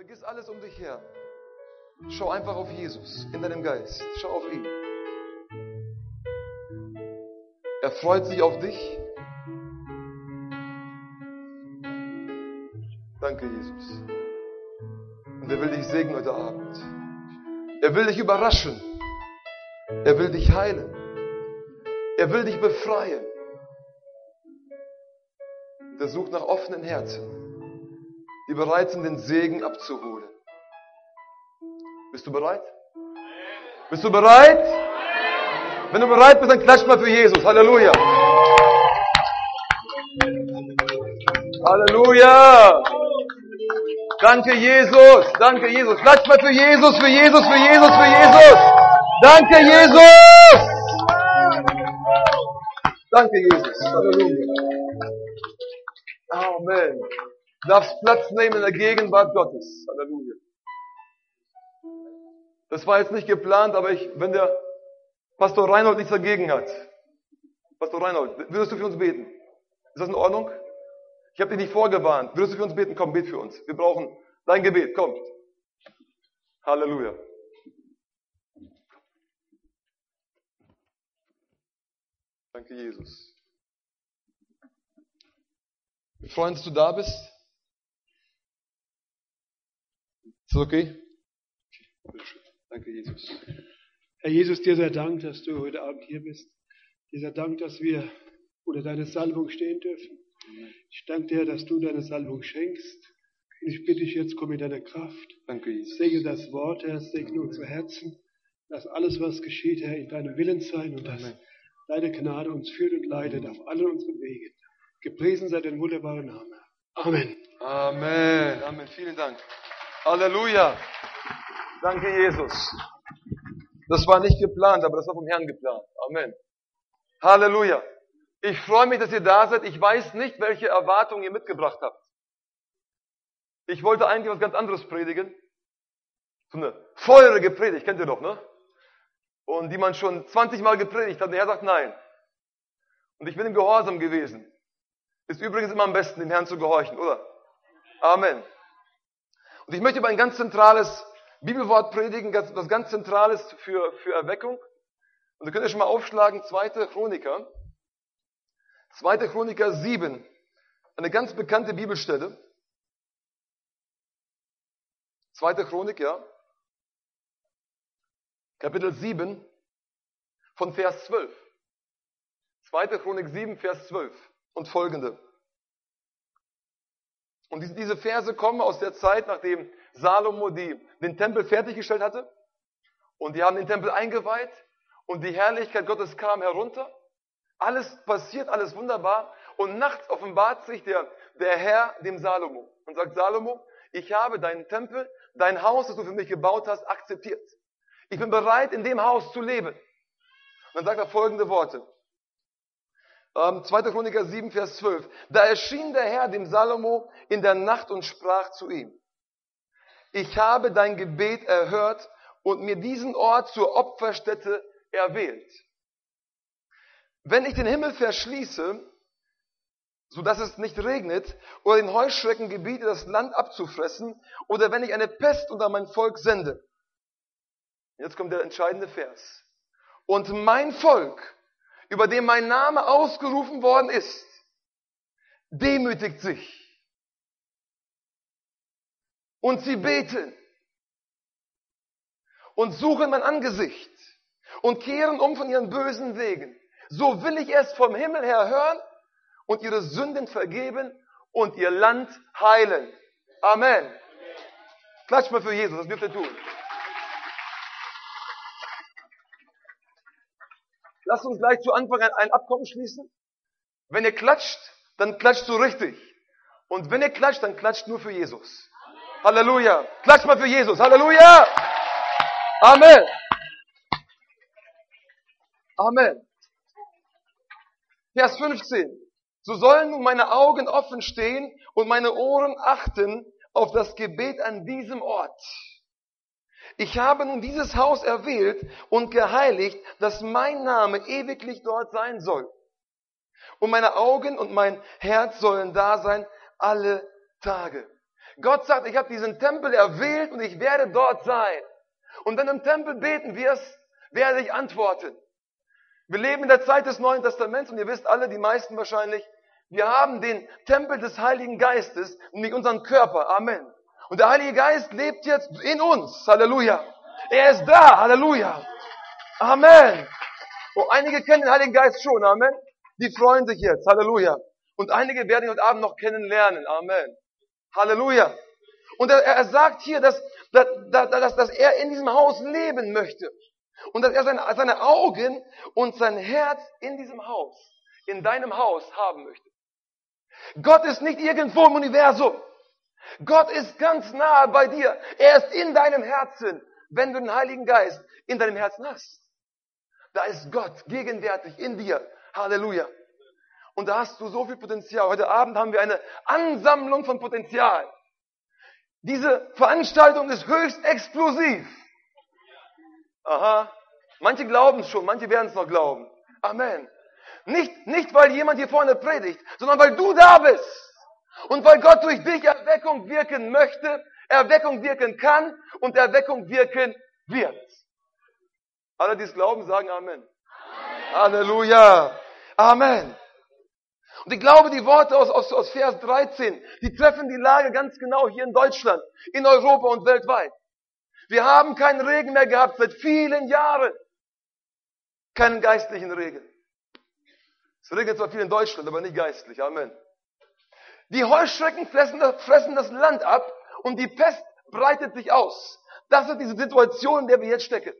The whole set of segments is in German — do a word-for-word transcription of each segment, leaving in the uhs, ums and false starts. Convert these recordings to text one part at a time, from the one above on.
Vergiss alles um dich her. Schau einfach auf Jesus in deinem Geist. Schau auf ihn. Er freut sich auf dich. Danke, Jesus. Und er will dich segnen heute Abend. Er will dich überraschen. Er will dich heilen. Er will dich befreien. Und er sucht nach offenen Herzen, die bereit sind, den Segen abzuholen. Bist du bereit? Bist du bereit? Wenn du bereit bist, dann klatsch mal für Jesus. Halleluja. Halleluja. Danke, Jesus. Danke, Jesus. Klatsch mal für Jesus, für Jesus, für Jesus, für Jesus. Danke, Jesus. Danke, Jesus. Halleluja. Amen. Du darfst Platz nehmen in der Gegenwart Gottes. Halleluja. Das war jetzt nicht geplant, aber ich, wenn der Pastor Reinhold nichts dagegen hat. Pastor Reinhold, würdest du für uns beten? Ist das in Ordnung? Ich habe dich nicht vorgewarnt. Würdest du für uns beten? Komm, bet für uns. Wir brauchen dein Gebet. Komm. Halleluja. Danke, Jesus. Wir freuen uns, dass du da bist. Ist das okay? Bitteschön. Danke, Jesus. Herr Jesus, dir sei Dank, dass du heute Abend hier bist. Dir sei Dank, dass wir unter deiner Salbung stehen dürfen. Ich danke dir, dass du deine Salbung schenkst. Und ich bitte dich jetzt, komm mit deiner Kraft. Danke, Jesus. Segne das Wort, Herr, segne unser Herzen. Lass alles, was geschieht, Herr, in deinem Willen sein und dass deine Gnade uns führt und leitet auf allen unseren Wegen. Gepriesen sei dein wunderbarer Name. Amen. Amen. Amen. Vielen Dank. Halleluja. Danke, Jesus. Das war nicht geplant, aber das war vom Herrn geplant. Amen. Halleluja. Ich freue mich, dass ihr da seid. Ich weiß nicht, welche Erwartungen ihr mitgebracht habt. Ich wollte eigentlich was ganz anderes predigen. So eine feurige Predigt, kennt ihr doch, ne? Und die man schon zwanzig Mal gepredigt hat. Und der Herr sagt nein. Und ich bin im Gehorsam gewesen. Ist übrigens immer am besten, dem Herrn zu gehorchen, oder? Amen. Und ich möchte über ein ganz zentrales Bibelwort predigen, was ganz Zentrales für, für Erweckung. Und ihr könnt ja schon mal aufschlagen, zweite Chroniker. zweite Chroniker sieben. Eine ganz bekannte Bibelstelle. zweite Chronik, ja. Kapitel sieben von Vers zwölf. zweite Chronik sieben, Vers zwölf und folgende. Und diese Verse kommen aus der Zeit, nachdem Salomo die, den Tempel fertiggestellt hatte. Und die haben den Tempel eingeweiht. Und die Herrlichkeit Gottes kam herunter. Alles passiert, alles wunderbar. Und nachts offenbart sich der, der Herr dem Salomo. Und sagt, Salomo, ich habe deinen Tempel, dein Haus, das du für mich gebaut hast, akzeptiert. Ich bin bereit, in dem Haus zu leben. Und dann sagt er folgende Worte. Ähm, zweite Chroniker sieben, Vers zwölf. Da erschien der Herr dem Salomo in der Nacht und sprach zu ihm. Ich habe dein Gebet erhört und mir diesen Ort zur Opferstätte erwählt. Wenn ich den Himmel verschließe, sodass es nicht regnet, oder den Heuschrecken gebiete, das Land abzufressen, oder wenn ich eine Pest unter mein Volk sende. Jetzt kommt der entscheidende Vers. Und mein Volk, über dem mein Name ausgerufen worden ist, demütigt sich. Und sie beten und suchen mein Angesicht und kehren um von ihren bösen Wegen. So will ich es vom Himmel her hören und ihre Sünden vergeben und ihr Land heilen. Amen. Klatsch mal für Jesus, das dürft ihr tun. Lasst uns gleich zu Anfang ein Abkommen schließen. Wenn ihr klatscht, dann klatscht so richtig. Und wenn ihr klatscht, dann klatscht nur für Jesus. Halleluja. Klatscht mal für Jesus. Halleluja. Amen. Amen. Vers fünfzehn. So sollen nun meine Augen offen stehen und meine Ohren achten auf das Gebet an diesem Ort. Ich habe nun dieses Haus erwählt und geheiligt, dass mein Name ewiglich dort sein soll. Und meine Augen und mein Herz sollen da sein alle Tage. Gott sagt, ich habe diesen Tempel erwählt und ich werde dort sein. Und wenn du im Tempel beten wirst, werde ich antworten. Wir leben in der Zeit des Neuen Testaments und ihr wisst alle, die meisten wahrscheinlich, wir haben den Tempel des Heiligen Geistes, nämlich unseren Körper. Amen. Und der Heilige Geist lebt jetzt in uns. Halleluja. Er ist da. Halleluja. Amen. Oh, einige kennen den Heiligen Geist schon. Amen. Die freuen sich jetzt. Halleluja. Und einige werden ihn heute Abend noch kennenlernen. Amen. Halleluja. Und er, er sagt hier, dass, dass, dass, dass er in diesem Haus leben möchte. Und dass er seine, seine Augen und sein Herz in diesem Haus, in deinem Haus haben möchte. Gott ist nicht irgendwo im Universum. Gott ist ganz nahe bei dir. Er ist in deinem Herzen, wenn du den Heiligen Geist in deinem Herzen hast. Da ist Gott gegenwärtig in dir. Halleluja. Und da hast du so viel Potenzial. Heute Abend haben wir eine Ansammlung von Potenzial. Diese Veranstaltung ist höchst explosiv. Aha. Manche glauben es schon, manche werden es noch glauben. Amen. Nicht, nicht, weil jemand hier vorne predigt, sondern weil du da bist. Und weil Gott durch dich Erweckung wirken möchte, Erweckung wirken kann und Erweckung wirken wird. Alle, die es glauben, sagen Amen. Amen. Halleluja. Amen. Und ich glaube, die Worte aus, aus, aus Vers dreizehn, die treffen die Lage ganz genau hier in Deutschland, in Europa und weltweit. Wir haben keinen Regen mehr gehabt seit vielen Jahren. Keinen geistlichen Regen. Es regnet zwar viel in Deutschland, aber nicht geistlich. Amen. Die Heuschrecken fressen das, fressen das Land ab und die Pest breitet sich aus. Das ist diese Situation, in der wir jetzt stecken.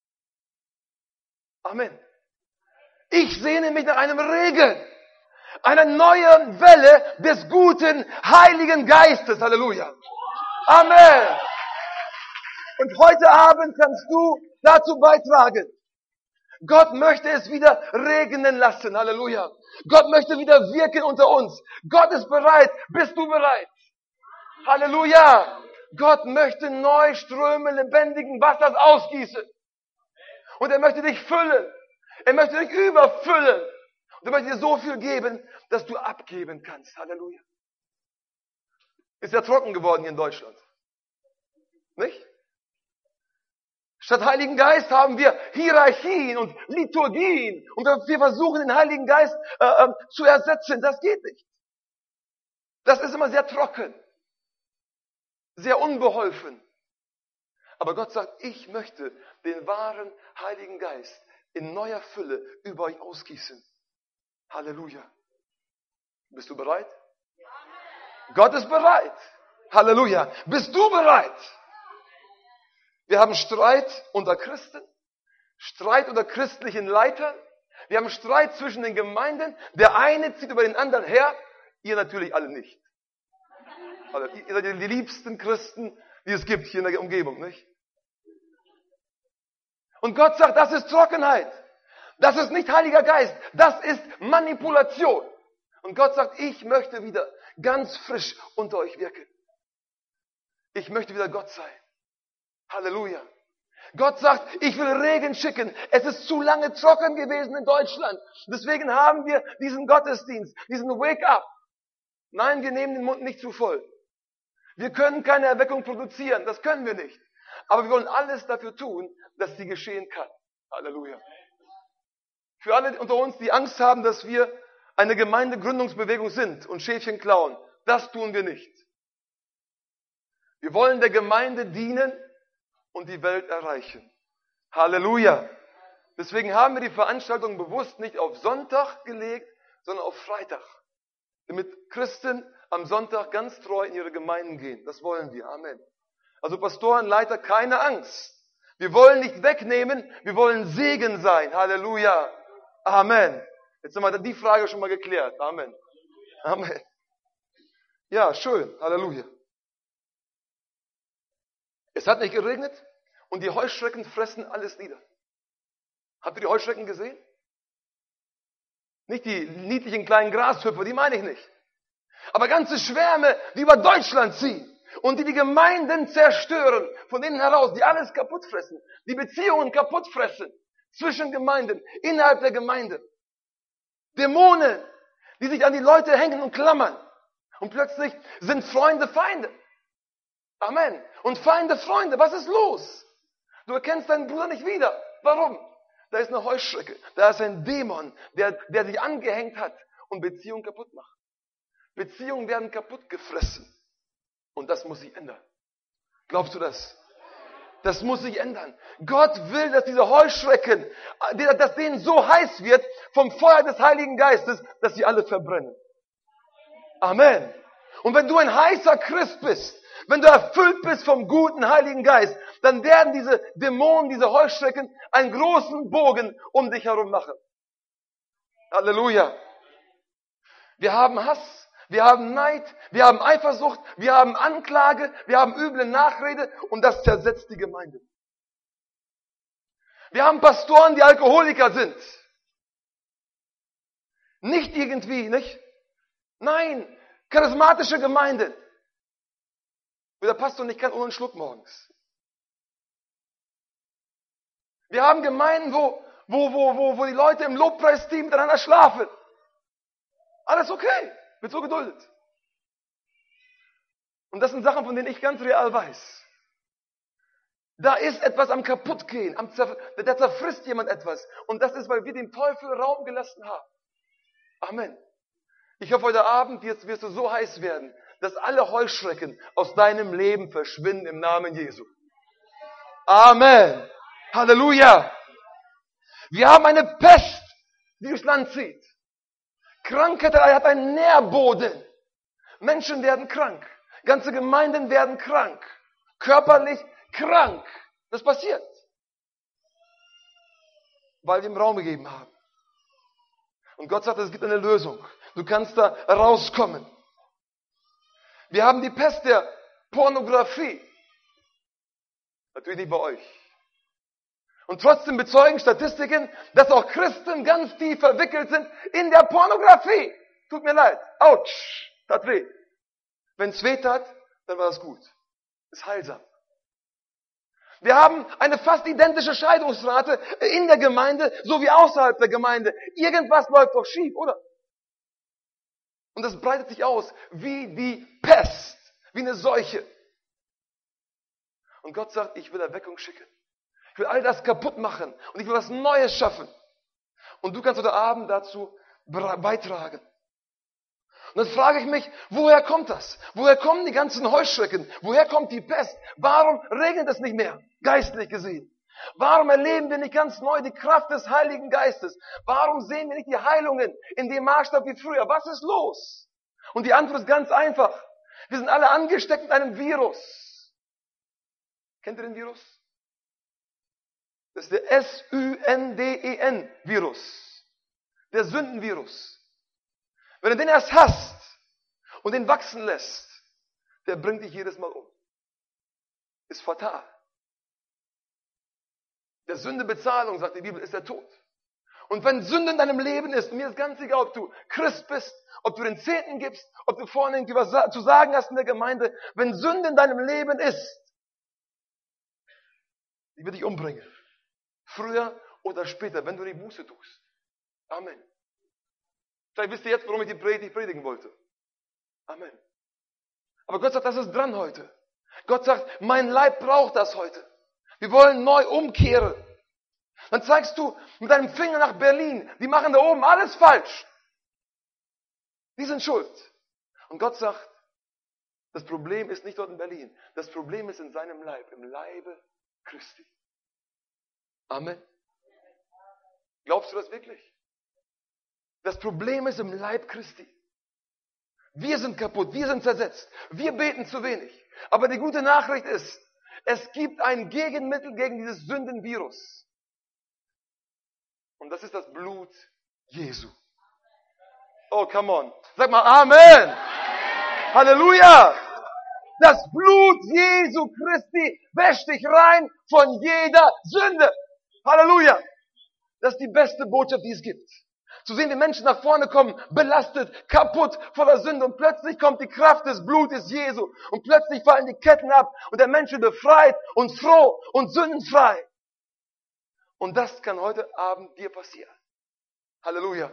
Amen. Ich sehne mich nach einem Regen. Einer neuen Welle des guten, heiligen Geistes. Halleluja. Amen. Und heute Abend kannst du dazu beitragen. Gott möchte es wieder regnen lassen. Halleluja. Gott möchte wieder wirken unter uns. Gott ist bereit. Bist du bereit? Halleluja. Gott möchte Neuströme lebendigen Wassers ausgießen. Und er möchte dich füllen. Er möchte dich überfüllen. Und er möchte dir so viel geben, dass du abgeben kannst. Halleluja. Ist ja trocken geworden hier in Deutschland. Nicht? Statt Heiligen Geist haben wir Hierarchien und Liturgien. Und wir versuchen, den Heiligen Geist äh, äh, zu ersetzen. Das geht nicht. Das ist immer sehr trocken. Sehr unbeholfen. Aber Gott sagt, ich möchte den wahren Heiligen Geist in neuer Fülle über euch ausgießen. Halleluja. Bist du bereit? Gott ist bereit. Halleluja. Bist du bereit? Wir haben Streit unter Christen, Streit unter christlichen Leitern. Wir haben Streit zwischen den Gemeinden. Der eine zieht über den anderen her. Ihr natürlich alle nicht. Also, ihr seid die liebsten Christen, die es gibt hier in der Umgebung, nicht? Und Gott sagt, das ist Trockenheit. Das ist nicht Heiliger Geist. Das ist Manipulation. Und Gott sagt, ich möchte wieder ganz frisch unter euch wirken. Ich möchte wieder Gott sein. Halleluja. Gott sagt, ich will Regen schicken. Es ist zu lange trocken gewesen in Deutschland. Deswegen haben wir diesen Gottesdienst, diesen Wake-up. Nein, wir nehmen den Mund nicht zu voll. Wir können keine Erweckung produzieren. Das können wir nicht. Aber wir wollen alles dafür tun, dass sie geschehen kann. Halleluja. Für alle unter uns, die Angst haben, dass wir eine Gemeindegründungsbewegung sind und Schäfchen klauen, das tun wir nicht. Wir wollen der Gemeinde dienen und die Welt erreichen. Halleluja. Deswegen haben wir die Veranstaltung bewusst nicht auf Sonntag gelegt, sondern auf Freitag. Damit Christen am Sonntag ganz treu in ihre Gemeinden gehen. Das wollen wir. Amen. Also Pastoren, Leiter, keine Angst. Wir wollen nicht wegnehmen, wir wollen Segen sein. Halleluja. Amen. Jetzt haben wir die Frage schon mal geklärt. Amen. Amen. Ja, schön. Halleluja. Es hat nicht geregnet und die Heuschrecken fressen alles nieder. Habt ihr die Heuschrecken gesehen? Nicht die niedlichen kleinen Grashüpfer, die meine ich nicht. Aber ganze Schwärme, die über Deutschland ziehen und die die Gemeinden zerstören, von innen heraus, die alles kaputt fressen, die Beziehungen kaputt fressen zwischen Gemeinden, innerhalb der Gemeinde. Dämonen, die sich an die Leute hängen und klammern. Und plötzlich sind Freunde Feinde. Amen. Und Feinde, Freunde, was ist los? Du erkennst deinen Bruder nicht wieder. Warum? Da ist eine Heuschrecke, da ist ein Dämon, der, der sich angehängt hat und Beziehungen kaputt macht. Beziehungen werden kaputt gefressen. Und das muss sich ändern. Glaubst du das? Das muss sich ändern. Gott will, dass diese Heuschrecken, dass denen so heiß wird vom Feuer des Heiligen Geistes, dass sie alle verbrennen. Amen. Und wenn du ein heißer Christ bist, wenn du erfüllt bist vom guten Heiligen Geist, dann werden diese Dämonen, diese Heuschrecken einen großen Bogen um dich herum machen. Halleluja. Wir haben Hass, wir haben Neid, wir haben Eifersucht, wir haben Anklage, wir haben üble Nachrede und das zersetzt die Gemeinde. Wir haben Pastoren, die Alkoholiker sind. Nicht irgendwie, nicht? Nein, charismatische Gemeinde. Wo der Pastor nicht kann ohne einen Schluck morgens. Wir haben Gemeinden, wo, wo, wo, wo, wo die Leute im Lobpreisteam miteinander schlafen. Alles okay, wird so geduldet. Und das sind Sachen, von denen ich ganz real weiß. Da ist etwas am Kaputtgehen, am Zerf- da zerfrisst jemand etwas. Und das ist, weil wir dem Teufel Raum gelassen haben. Amen. Ich hoffe, heute Abend wirst, wirst du so heiß werden, dass alle Heuschrecken aus deinem Leben verschwinden im Namen Jesu. Amen. Halleluja. Wir haben eine Pest, die durchs Land zieht. Krankheit hat einen Nährboden. Menschen werden krank. Ganze Gemeinden werden krank. Körperlich krank. Das passiert. Weil wir ihm Raum gegeben haben. Und Gott sagt, es gibt eine Lösung. Du kannst da rauskommen. Wir haben die Pest der Pornografie. Natürlich nicht bei euch. Und trotzdem bezeugen Statistiken, dass auch Christen ganz tief verwickelt sind in der Pornografie. Tut mir leid. Autsch. Tat weh. Wenn es weh tat, dann war das gut. Ist heilsam. Wir haben eine fast identische Scheidungsrate in der Gemeinde, so wie außerhalb der Gemeinde. Irgendwas läuft doch schief, oder? Und das breitet sich aus wie die Pest, wie eine Seuche. Und Gott sagt, ich will Erweckung schicken. Ich will all das kaputt machen und ich will was Neues schaffen. Und du kannst heute Abend dazu beitragen. Und dann frage ich mich, woher kommt das? Woher kommen die ganzen Heuschrecken? Woher kommt die Pest? Warum regnet es nicht mehr, geistlich gesehen? Warum erleben wir nicht ganz neu die Kraft des Heiligen Geistes? Warum sehen wir nicht die Heilungen in dem Maßstab wie früher? Was ist los? Und die Antwort ist ganz einfach. Wir sind alle angesteckt mit einem Virus. Kennt ihr den Virus? Das ist der S U N D E N-Virus. Der Sündenvirus. Wenn du den erst hast und den wachsen lässt, der bringt dich jedes Mal um. Ist fatal. Der Sündebezahlung, sagt die Bibel, ist der Tod. Und wenn Sünde in deinem Leben ist, und mir ist ganz egal, ob du Christ bist, ob du den Zehnten gibst, ob du vorne irgendwie was zu sagen hast in der Gemeinde, wenn Sünde in deinem Leben ist, die wird dich umbringen. Früher oder später, wenn du die Buße tust. Amen. Vielleicht wisst ihr jetzt, warum ich die Predigt predigen wollte. Amen. Aber Gott sagt, das ist dran heute. Gott sagt, mein Leib braucht das heute. Wir wollen neu umkehren. Dann zeigst du mit deinem Finger nach Berlin, die machen da oben alles falsch. Die sind schuld. Und Gott sagt, das Problem ist nicht dort in Berlin. Das Problem ist in seinem Leib, im Leibe Christi. Amen. Glaubst du das wirklich? Das Problem ist im Leib Christi. Wir sind kaputt, wir sind zersetzt, wir beten zu wenig. Aber die gute Nachricht ist, es gibt ein Gegenmittel gegen dieses Sündenvirus. Und das ist das Blut Jesu. Oh, come on. Sag mal Amen. Amen. Halleluja. Das Blut Jesu Christi wäscht dich rein von jeder Sünde. Halleluja. Das ist die beste Botschaft, die es gibt. Zu sehen, wie Menschen nach vorne kommen, belastet, kaputt, voller Sünde. Und plötzlich kommt die Kraft des Blutes Jesu. Und plötzlich fallen die Ketten ab. Und der Mensch wird befreit und froh und sündenfrei. Und das kann heute Abend dir passieren. Halleluja.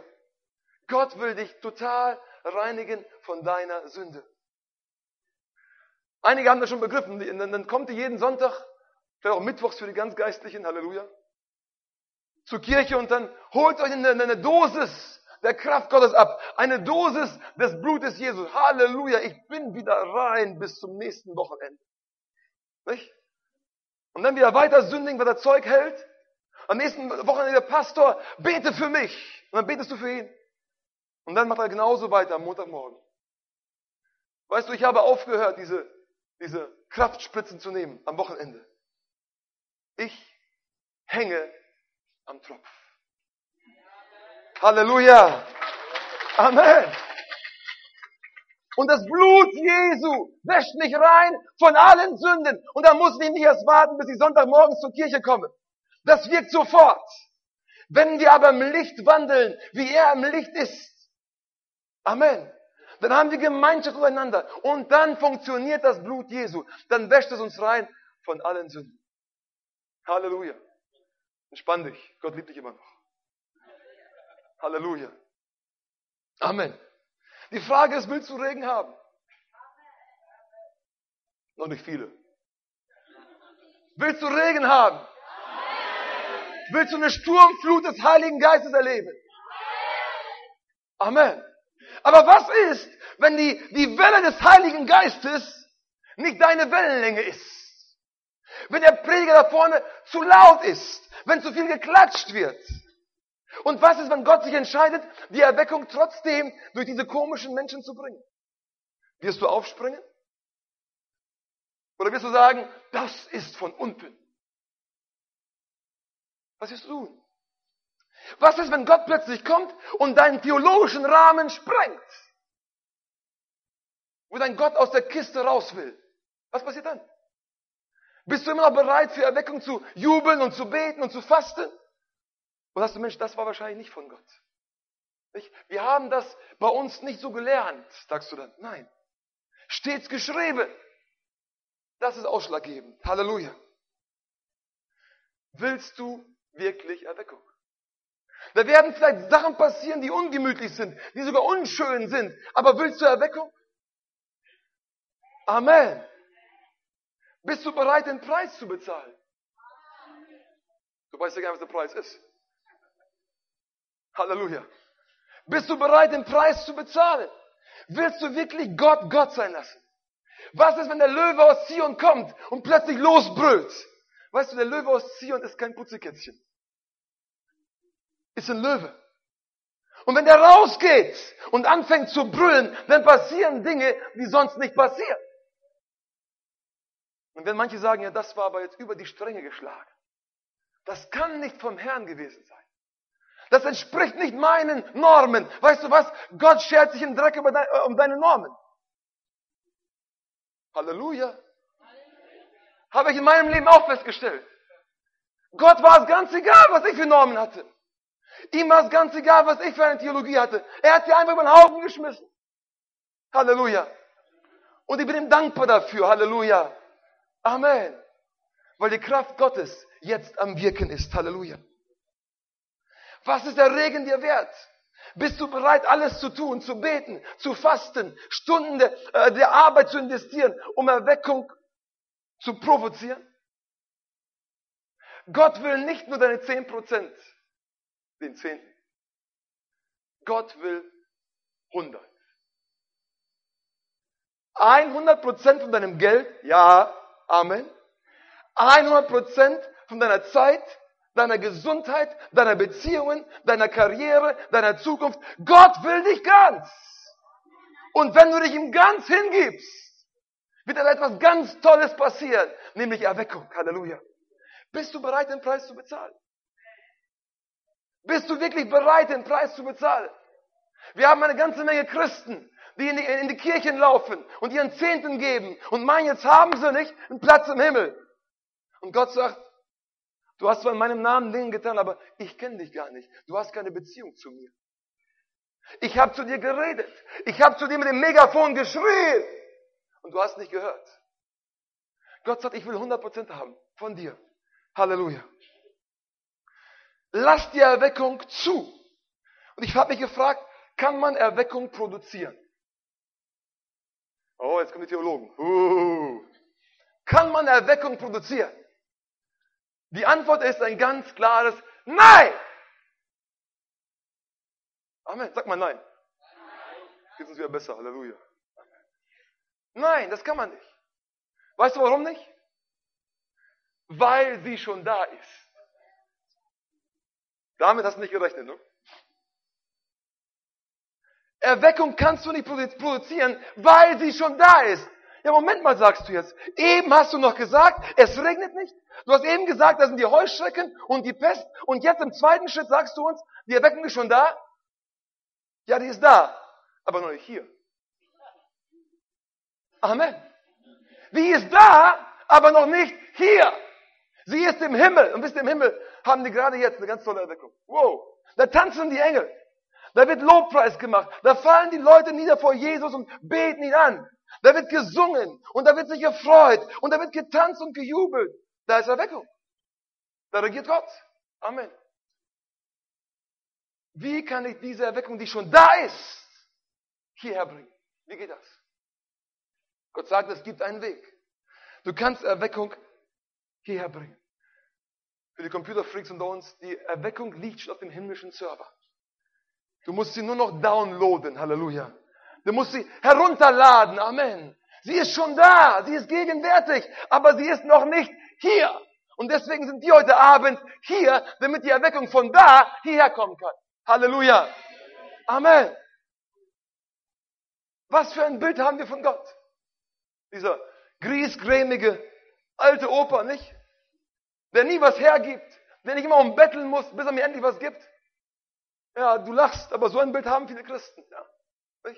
Gott will dich total reinigen von deiner Sünde. Einige haben das schon begriffen. Dann, dann kommt ihr jeden Sonntag, vielleicht auch mittwochs für die ganz Geistlichen, Halleluja, zur Kirche und dann holt euch eine, eine Dosis der Kraft Gottes ab. Eine Dosis des Blutes Jesus. Halleluja, ich bin wieder rein bis zum nächsten Wochenende. Nicht? Und dann wieder weiter sündigen, weil er Zeug hält. Am nächsten Wochenende der Pastor, bete für mich. Und dann betest du für ihn. Und dann macht er genauso weiter am Montagmorgen. Weißt du, ich habe aufgehört, diese, diese Kraftspritzen zu nehmen am Wochenende. Ich hänge am Tropf. Halleluja. Amen. Und das Blut Jesu wäscht mich rein von allen Sünden. Und da muss ich nicht erst warten, bis ich Sonntagmorgens zur Kirche komme. Das wirkt sofort. Wenn wir aber im Licht wandeln, wie er im Licht ist. Amen. Dann haben wir Gemeinschaft miteinander. Und dann funktioniert das Blut Jesu. Dann wäscht es uns rein von allen Sünden. Halleluja. Entspann dich. Gott liebt dich immer noch. Halleluja. Amen. Die Frage ist, willst du Regen haben? Noch nicht viele. Willst du Regen haben? Willst du eine Sturmflut des Heiligen Geistes erleben? Amen. Aber was ist, wenn die, die Welle des Heiligen Geistes nicht deine Wellenlänge ist? Wenn der Prediger da vorne zu laut ist? Wenn zu viel geklatscht wird? Und was ist, wenn Gott sich entscheidet, die Erweckung trotzdem durch diese komischen Menschen zu bringen? Wirst du aufspringen? Oder wirst du sagen, das ist von unten? Was wirst du tun? Was ist, wenn Gott plötzlich kommt und deinen theologischen Rahmen sprengt? Wo dein Gott aus der Kiste raus will? Was passiert dann? Bist du immer noch bereit, für Erweckung zu jubeln und zu beten und zu fasten? Oder sagst du, Mensch, das war wahrscheinlich nicht von Gott. Wir haben das bei uns nicht so gelernt, sagst du dann. Nein. Steht's geschrieben. Das ist ausschlaggebend. Halleluja. Willst du wirklich Erweckung? Da werden vielleicht Sachen passieren, die ungemütlich sind, die sogar unschön sind. Aber willst du Erweckung? Amen. Bist du bereit, den Preis zu bezahlen? Du weißt ja gar nicht, was der Preis ist. Halleluja. Bist du bereit, den Preis zu bezahlen? Willst du wirklich Gott Gott sein lassen? Was ist, wenn der Löwe aus Zion kommt und plötzlich losbrüllt? Weißt du, der Löwe aus Zion ist kein Putzekätzchen. Ist ein Löwe. Und wenn der rausgeht und anfängt zu brüllen, dann passieren Dinge, die sonst nicht passieren. Und wenn manche sagen, ja, das war aber jetzt über die Stränge geschlagen. Das kann nicht vom Herrn gewesen sein. Das entspricht nicht meinen Normen. Weißt du was? Gott schert sich im Dreck über dein, um deine Normen. Halleluja. Habe ich in meinem Leben auch festgestellt. Gott war es ganz egal, was ich für Normen hatte. Ihm war es ganz egal, was ich für eine Theologie hatte. Er hat sie einfach über den Haufen geschmissen. Halleluja. Und ich bin ihm dankbar dafür. Halleluja. Amen. Weil die Kraft Gottes jetzt am Wirken ist. Halleluja. Was ist der Regen dir wert? Bist du bereit, alles zu tun, zu beten, zu fasten, Stunden der, äh, der Arbeit zu investieren, um Erweckung zu provozieren? Gott will nicht nur deine zehn Prozent, den Zehnten. Gott will hundert. hundert Prozent von deinem Geld, ja, Amen. hundert Prozent von deiner Zeit, deiner Gesundheit, deiner Beziehungen, deiner Karriere, deiner Zukunft. Gott will dich ganz. Und wenn du dich ihm ganz hingibst, wird dann etwas ganz Tolles passieren, nämlich Erweckung. Halleluja. Bist du bereit, den Preis zu bezahlen? Bist du wirklich bereit, den Preis zu bezahlen? Wir haben eine ganze Menge Christen, die in die, in die Kirchen laufen und ihren Zehnten geben und meinen, jetzt haben sie nicht einen Platz im Himmel. Und Gott sagt, du hast zwar in meinem Namen Dinge getan, aber ich kenne dich gar nicht. Du hast keine Beziehung zu mir. Ich habe zu dir geredet. Ich habe zu dir mit dem Megafon geschrien. Und du hast nicht gehört. Gott sagt, ich will hundert Prozent haben von dir. Halleluja. Lass die Erweckung zu. Und ich habe mich gefragt, kann man Erweckung produzieren? Oh, jetzt kommen die Theologen. Uh. Kann man Erweckung produzieren? Die Antwort ist ein ganz klares Nein! Amen. Sag mal Nein. Geht uns wieder besser. Halleluja. Nein, das kann man nicht. Weißt du warum nicht? Weil sie schon da ist. Damit hast du nicht gerechnet, ne? Erweckung kannst du nicht produzieren, weil sie schon da ist. Ja, Moment mal, sagst du jetzt. Eben hast du noch gesagt, es regnet nicht. Du hast eben gesagt, da sind die Heuschrecken und die Pest. Und jetzt im zweiten Schritt sagst du uns, die Erweckung ist schon da. Ja, die ist da, aber noch nicht hier. Amen. Die ist da, aber noch nicht hier. Sie ist im Himmel. Und wisst ihr, im Himmel haben die gerade jetzt eine ganz tolle Erweckung. Wow. Da tanzen die Engel. Da wird Lobpreis gemacht. Da fallen die Leute nieder vor Jesus und beten ihn an. Da wird gesungen und da wird sich gefreut und da wird getanzt und gejubelt. Da ist Erweckung. Da regiert Gott. Amen. Wie kann ich diese Erweckung, die schon da ist, hierher bringen? Wie geht das? Gott sagt, es gibt einen Weg. Du kannst Erweckung hierher bringen. Für die Computerfreaks unter uns, die Erweckung liegt schon auf dem himmlischen Server. Du musst sie nur noch downloaden, Halleluja. Du musst sie herunterladen, Amen. Sie ist schon da, sie ist gegenwärtig, aber sie ist noch nicht hier. Und deswegen sind die heute Abend hier, damit die Erweckung von da hierher kommen kann. Halleluja. Amen. Was für ein Bild haben wir von Gott? Dieser griesgrämige alte Opa, nicht? Der nie was hergibt, der nicht immer umbetteln muss, bis er mir endlich was gibt. Ja, du lachst, aber so ein Bild haben viele Christen. Ja, nicht?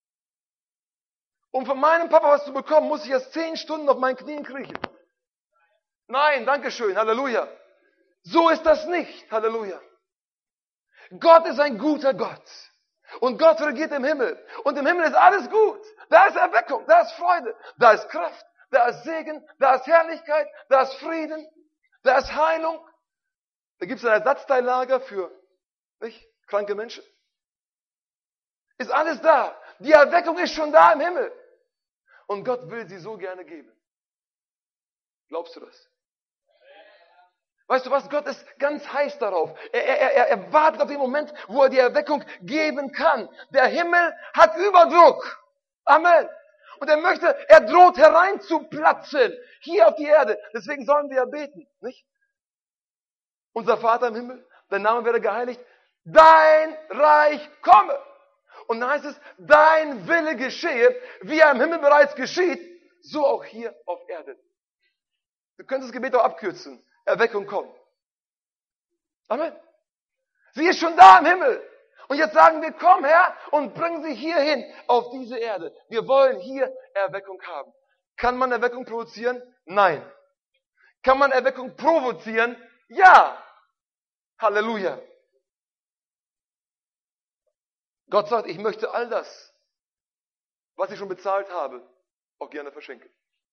Um von meinem Papa was zu bekommen, muss ich erst zehn Stunden auf meinen Knien kriechen. Nein, Dankeschön, Halleluja. So ist das nicht, Halleluja. Gott ist ein guter Gott. Und Gott regiert im Himmel. Und im Himmel ist alles gut. Da ist Erweckung, da ist Freude, da ist Kraft, da ist Segen, da ist Herrlichkeit, da ist Frieden, da ist Heilung. Da gibt es ein Ersatzteillager für nicht, kranke Menschen. Ist alles da. Die Erweckung ist schon da im Himmel. Und Gott will sie so gerne geben. Glaubst du das? Weißt du was? Gott ist ganz heiß darauf. Er, er, er, er wartet auf den Moment, wo er die Erweckung geben kann. Der Himmel hat Überdruck. Amen. Und er möchte, er droht hereinzuplatzen. Hier auf die Erde. Deswegen sollen wir ja beten. Nicht? Unser Vater im Himmel, dein Name werde geheiligt. Dein Reich komme. Und dann heißt es, dein Wille geschehe, wie er im Himmel bereits geschieht, so auch hier auf Erden. Du könntest das Gebet auch abkürzen. Erweckung kommt. Amen. Sie ist schon da im Himmel. Und jetzt sagen wir, komm her und bring sie hierhin auf diese Erde. Wir wollen hier Erweckung haben. Kann man Erweckung produzieren? Nein. Kann man Erweckung provozieren? Ja. Halleluja. Gott sagt, ich möchte all das, was ich schon bezahlt habe, auch gerne verschenken.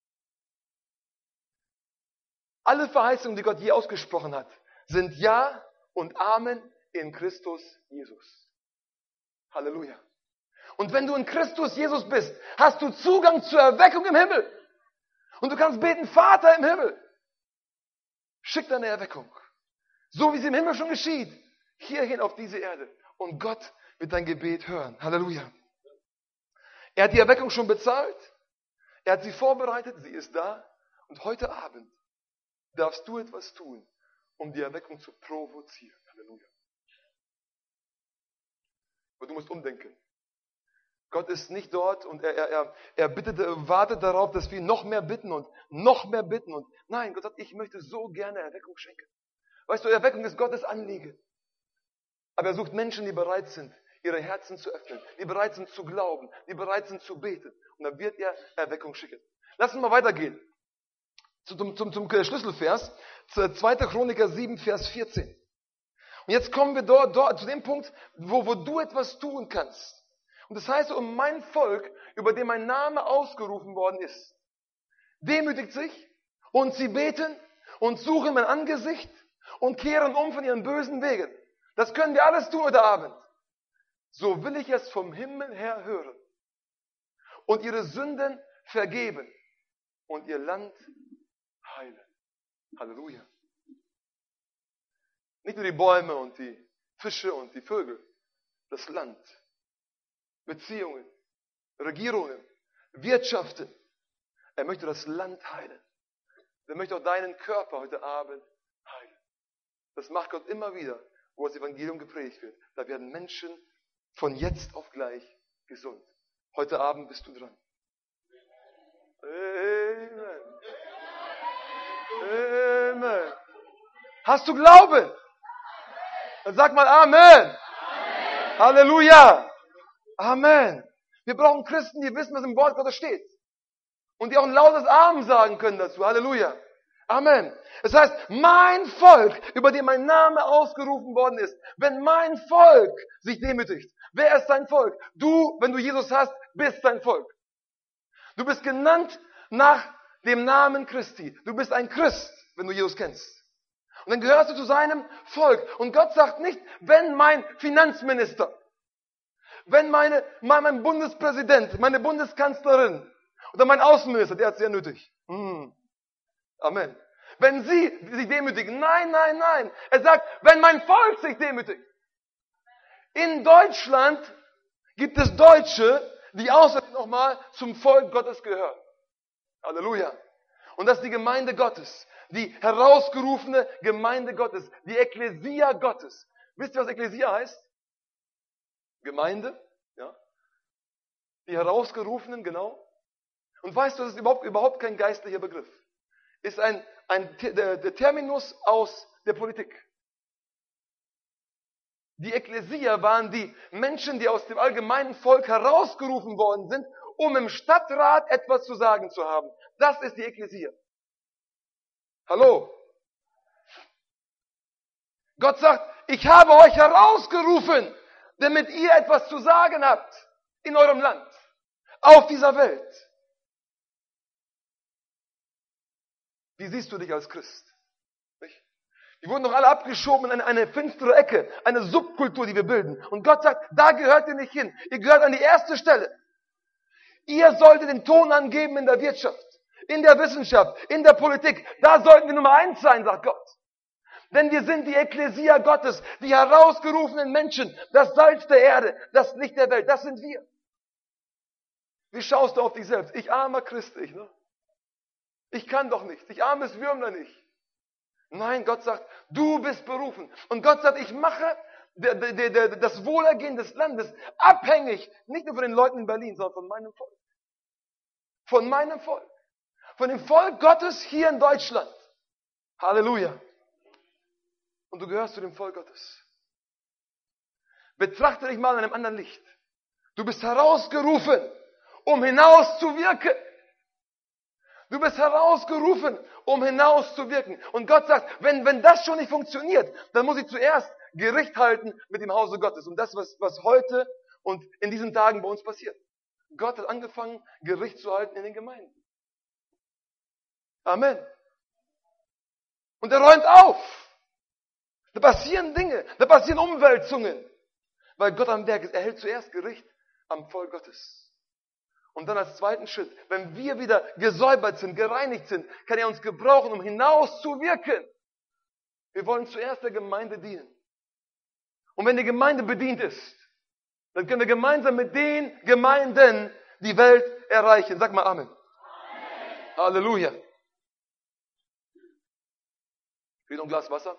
Alle Verheißungen, die Gott je ausgesprochen hat, sind Ja und Amen in Christus Jesus. Halleluja. Und wenn du in Christus Jesus bist, hast du Zugang zur Erweckung im Himmel. Und du kannst beten, Vater im Himmel, schick deine Erweckung. So wie sie im Himmel schon geschieht, hierhin auf diese Erde. Und Gott wird dein Gebet hören. Halleluja. Er hat die Erweckung schon bezahlt. Er hat sie vorbereitet. Sie ist da. Und heute Abend darfst du etwas tun, um die Erweckung zu provozieren. Halleluja. Aber du musst umdenken. Gott ist nicht dort und er, er, er, er bittet, wartet darauf, dass wir noch mehr bitten und noch mehr bitten. Und nein, Gott sagt, ich möchte so gerne Erweckung schenken. Weißt du, Erweckung ist Gottes Anliegen. Aber er sucht Menschen, die bereit sind, ihre Herzen zu öffnen, die bereit sind zu glauben, die bereit sind zu beten. Und dann wird er Erweckung schicken. Lass uns mal weitergehen. Zum, zum, zum Schlüsselvers, zweiter Chroniker sieben, Vers vierzehn. Und jetzt kommen wir dort, dort zu dem Punkt, wo, wo du etwas tun kannst. Und das heißt, um mein Volk, über dem mein Name ausgerufen worden ist, demütigt sich und sie beten und suchen mein Angesicht und kehren um von ihren bösen Wegen. Das können wir alles tun heute Abend. So will ich es vom Himmel her hören und ihre Sünden vergeben und ihr Land heilen. Halleluja. Nicht nur die Bäume und die Fische und die Vögel, das Land, Beziehungen, Regierungen, Wirtschaften. Er möchte das Land heilen. Er möchte auch deinen Körper heute Abend heilen. Das macht Gott immer wieder, wo das Evangelium gepredigt wird. Da werden Menschen von jetzt auf gleich gesund. Heute Abend bist du dran. Amen. Amen. Hast du Glauben? Dann sag mal Amen. Amen. Halleluja. Amen. Wir brauchen Christen, die wissen, was im Wort Gottes steht. Und die auch ein lautes Amen sagen können dazu. Halleluja. Amen. Das heißt, mein Volk, über dem mein Name ausgerufen worden ist, wenn mein Volk sich demütigt, wer ist sein Volk? Du, wenn du Jesus hast, bist sein Volk. Du bist genannt nach dem Namen Christi. Du bist ein Christ, wenn du Jesus kennst. Und dann gehörst du zu seinem Volk. Und Gott sagt nicht, wenn mein Finanzminister, wenn meine, mein, mein Bundespräsident, meine Bundeskanzlerin oder mein Außenminister, der hat es sehr nötig. Hm. Amen. Wenn sie sich demütigen. Nein, nein, nein. Er sagt, wenn mein Volk sich demütigt. In Deutschland gibt es Deutsche, die außerdem nochmal zum Volk Gottes gehören. Halleluja. Und das ist die Gemeinde Gottes. Die herausgerufene Gemeinde Gottes. Die Ekklesia Gottes. Wisst ihr, was Ekklesia heißt? Gemeinde. Ja. Die Herausgerufenen, genau. Und weißt du, das ist überhaupt, überhaupt kein geistlicher Begriff. Ist ein, ein der, der Terminus aus der Politik. Die Ekklesia waren die Menschen, die aus dem allgemeinen Volk herausgerufen worden sind, um im Stadtrat etwas zu sagen zu haben. Das ist die Ekklesia. Hallo? Gott sagt, ich habe euch herausgerufen, damit ihr etwas zu sagen habt in eurem Land, auf dieser Welt. Wie siehst du dich als Christ? Die wurden doch alle abgeschoben in eine, eine finstere Ecke, eine Subkultur, die wir bilden. Und Gott sagt, da gehört ihr nicht hin. Ihr gehört an die erste Stelle. Ihr solltet den Ton angeben in der Wirtschaft, in der Wissenschaft, in der Politik. Da sollten wir Nummer eins sein, sagt Gott. Denn wir sind die Ekklesia Gottes, die herausgerufenen Menschen, das Salz der Erde, das Licht der Welt. Das sind wir. Wie schaust du auf dich selbst? Ich armer Christ, ich, ne? Ich kann doch nicht. Ich armes Würmler nicht. Nein, Gott sagt, du bist berufen. Und Gott sagt, ich mache der, der, der, das Wohlergehen des Landes abhängig, nicht nur von den Leuten in Berlin, sondern von meinem Volk. Von meinem Volk. Von dem Volk Gottes hier in Deutschland. Halleluja. Und du gehörst zu dem Volk Gottes. Betrachte dich mal in einem anderen Licht. Du bist herausgerufen, um hinaus zu wirken. Du bist herausgerufen, um hinaus zu wirken. Und Gott sagt, wenn, wenn das schon nicht funktioniert, dann muss ich zuerst Gericht halten mit dem Hause Gottes. Und das, was, was heute und in diesen Tagen bei uns passiert. Gott hat angefangen, Gericht zu halten in den Gemeinden. Amen. Und er räumt auf. Da passieren Dinge, da passieren Umwälzungen. Weil Gott am Werk ist. Er hält zuerst Gericht am Volk Gottes. Und dann als zweiten Schritt, wenn wir wieder gesäubert sind, gereinigt sind, kann er uns gebrauchen, um hinaus zu wirken. Wir wollen zuerst der Gemeinde dienen. Und wenn die Gemeinde bedient ist, dann können wir gemeinsam mit den Gemeinden die Welt erreichen. Sag mal Amen. Amen. Halleluja. Wieder ein Glas Wasser.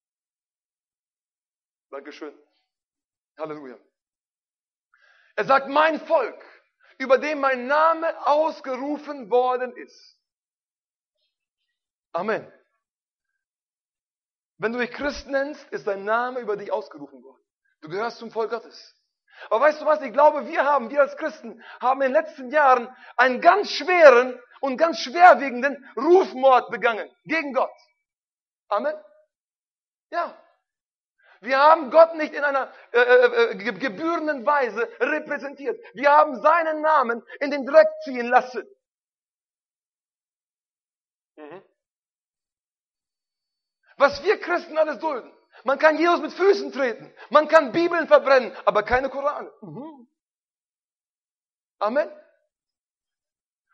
Dankeschön. Halleluja. Er sagt, mein Volk, über dem mein Name ausgerufen worden ist. Amen. Wenn du dich Christ nennst, ist dein Name über dich ausgerufen worden. Du gehörst zum Volk Gottes. Aber weißt du was? Ich glaube, wir haben, wir als Christen, haben in den letzten Jahren einen ganz schweren und ganz schwerwiegenden Rufmord begangen gegen Gott. Amen. Ja. Wir haben Gott nicht in einer äh, äh, gebührenden Weise repräsentiert. Wir haben seinen Namen in den Dreck ziehen lassen. Mhm. Was wir Christen alles dulden. Man kann Jesus mit Füßen treten. Man kann Bibeln verbrennen, aber keine Korane. Mhm. Amen.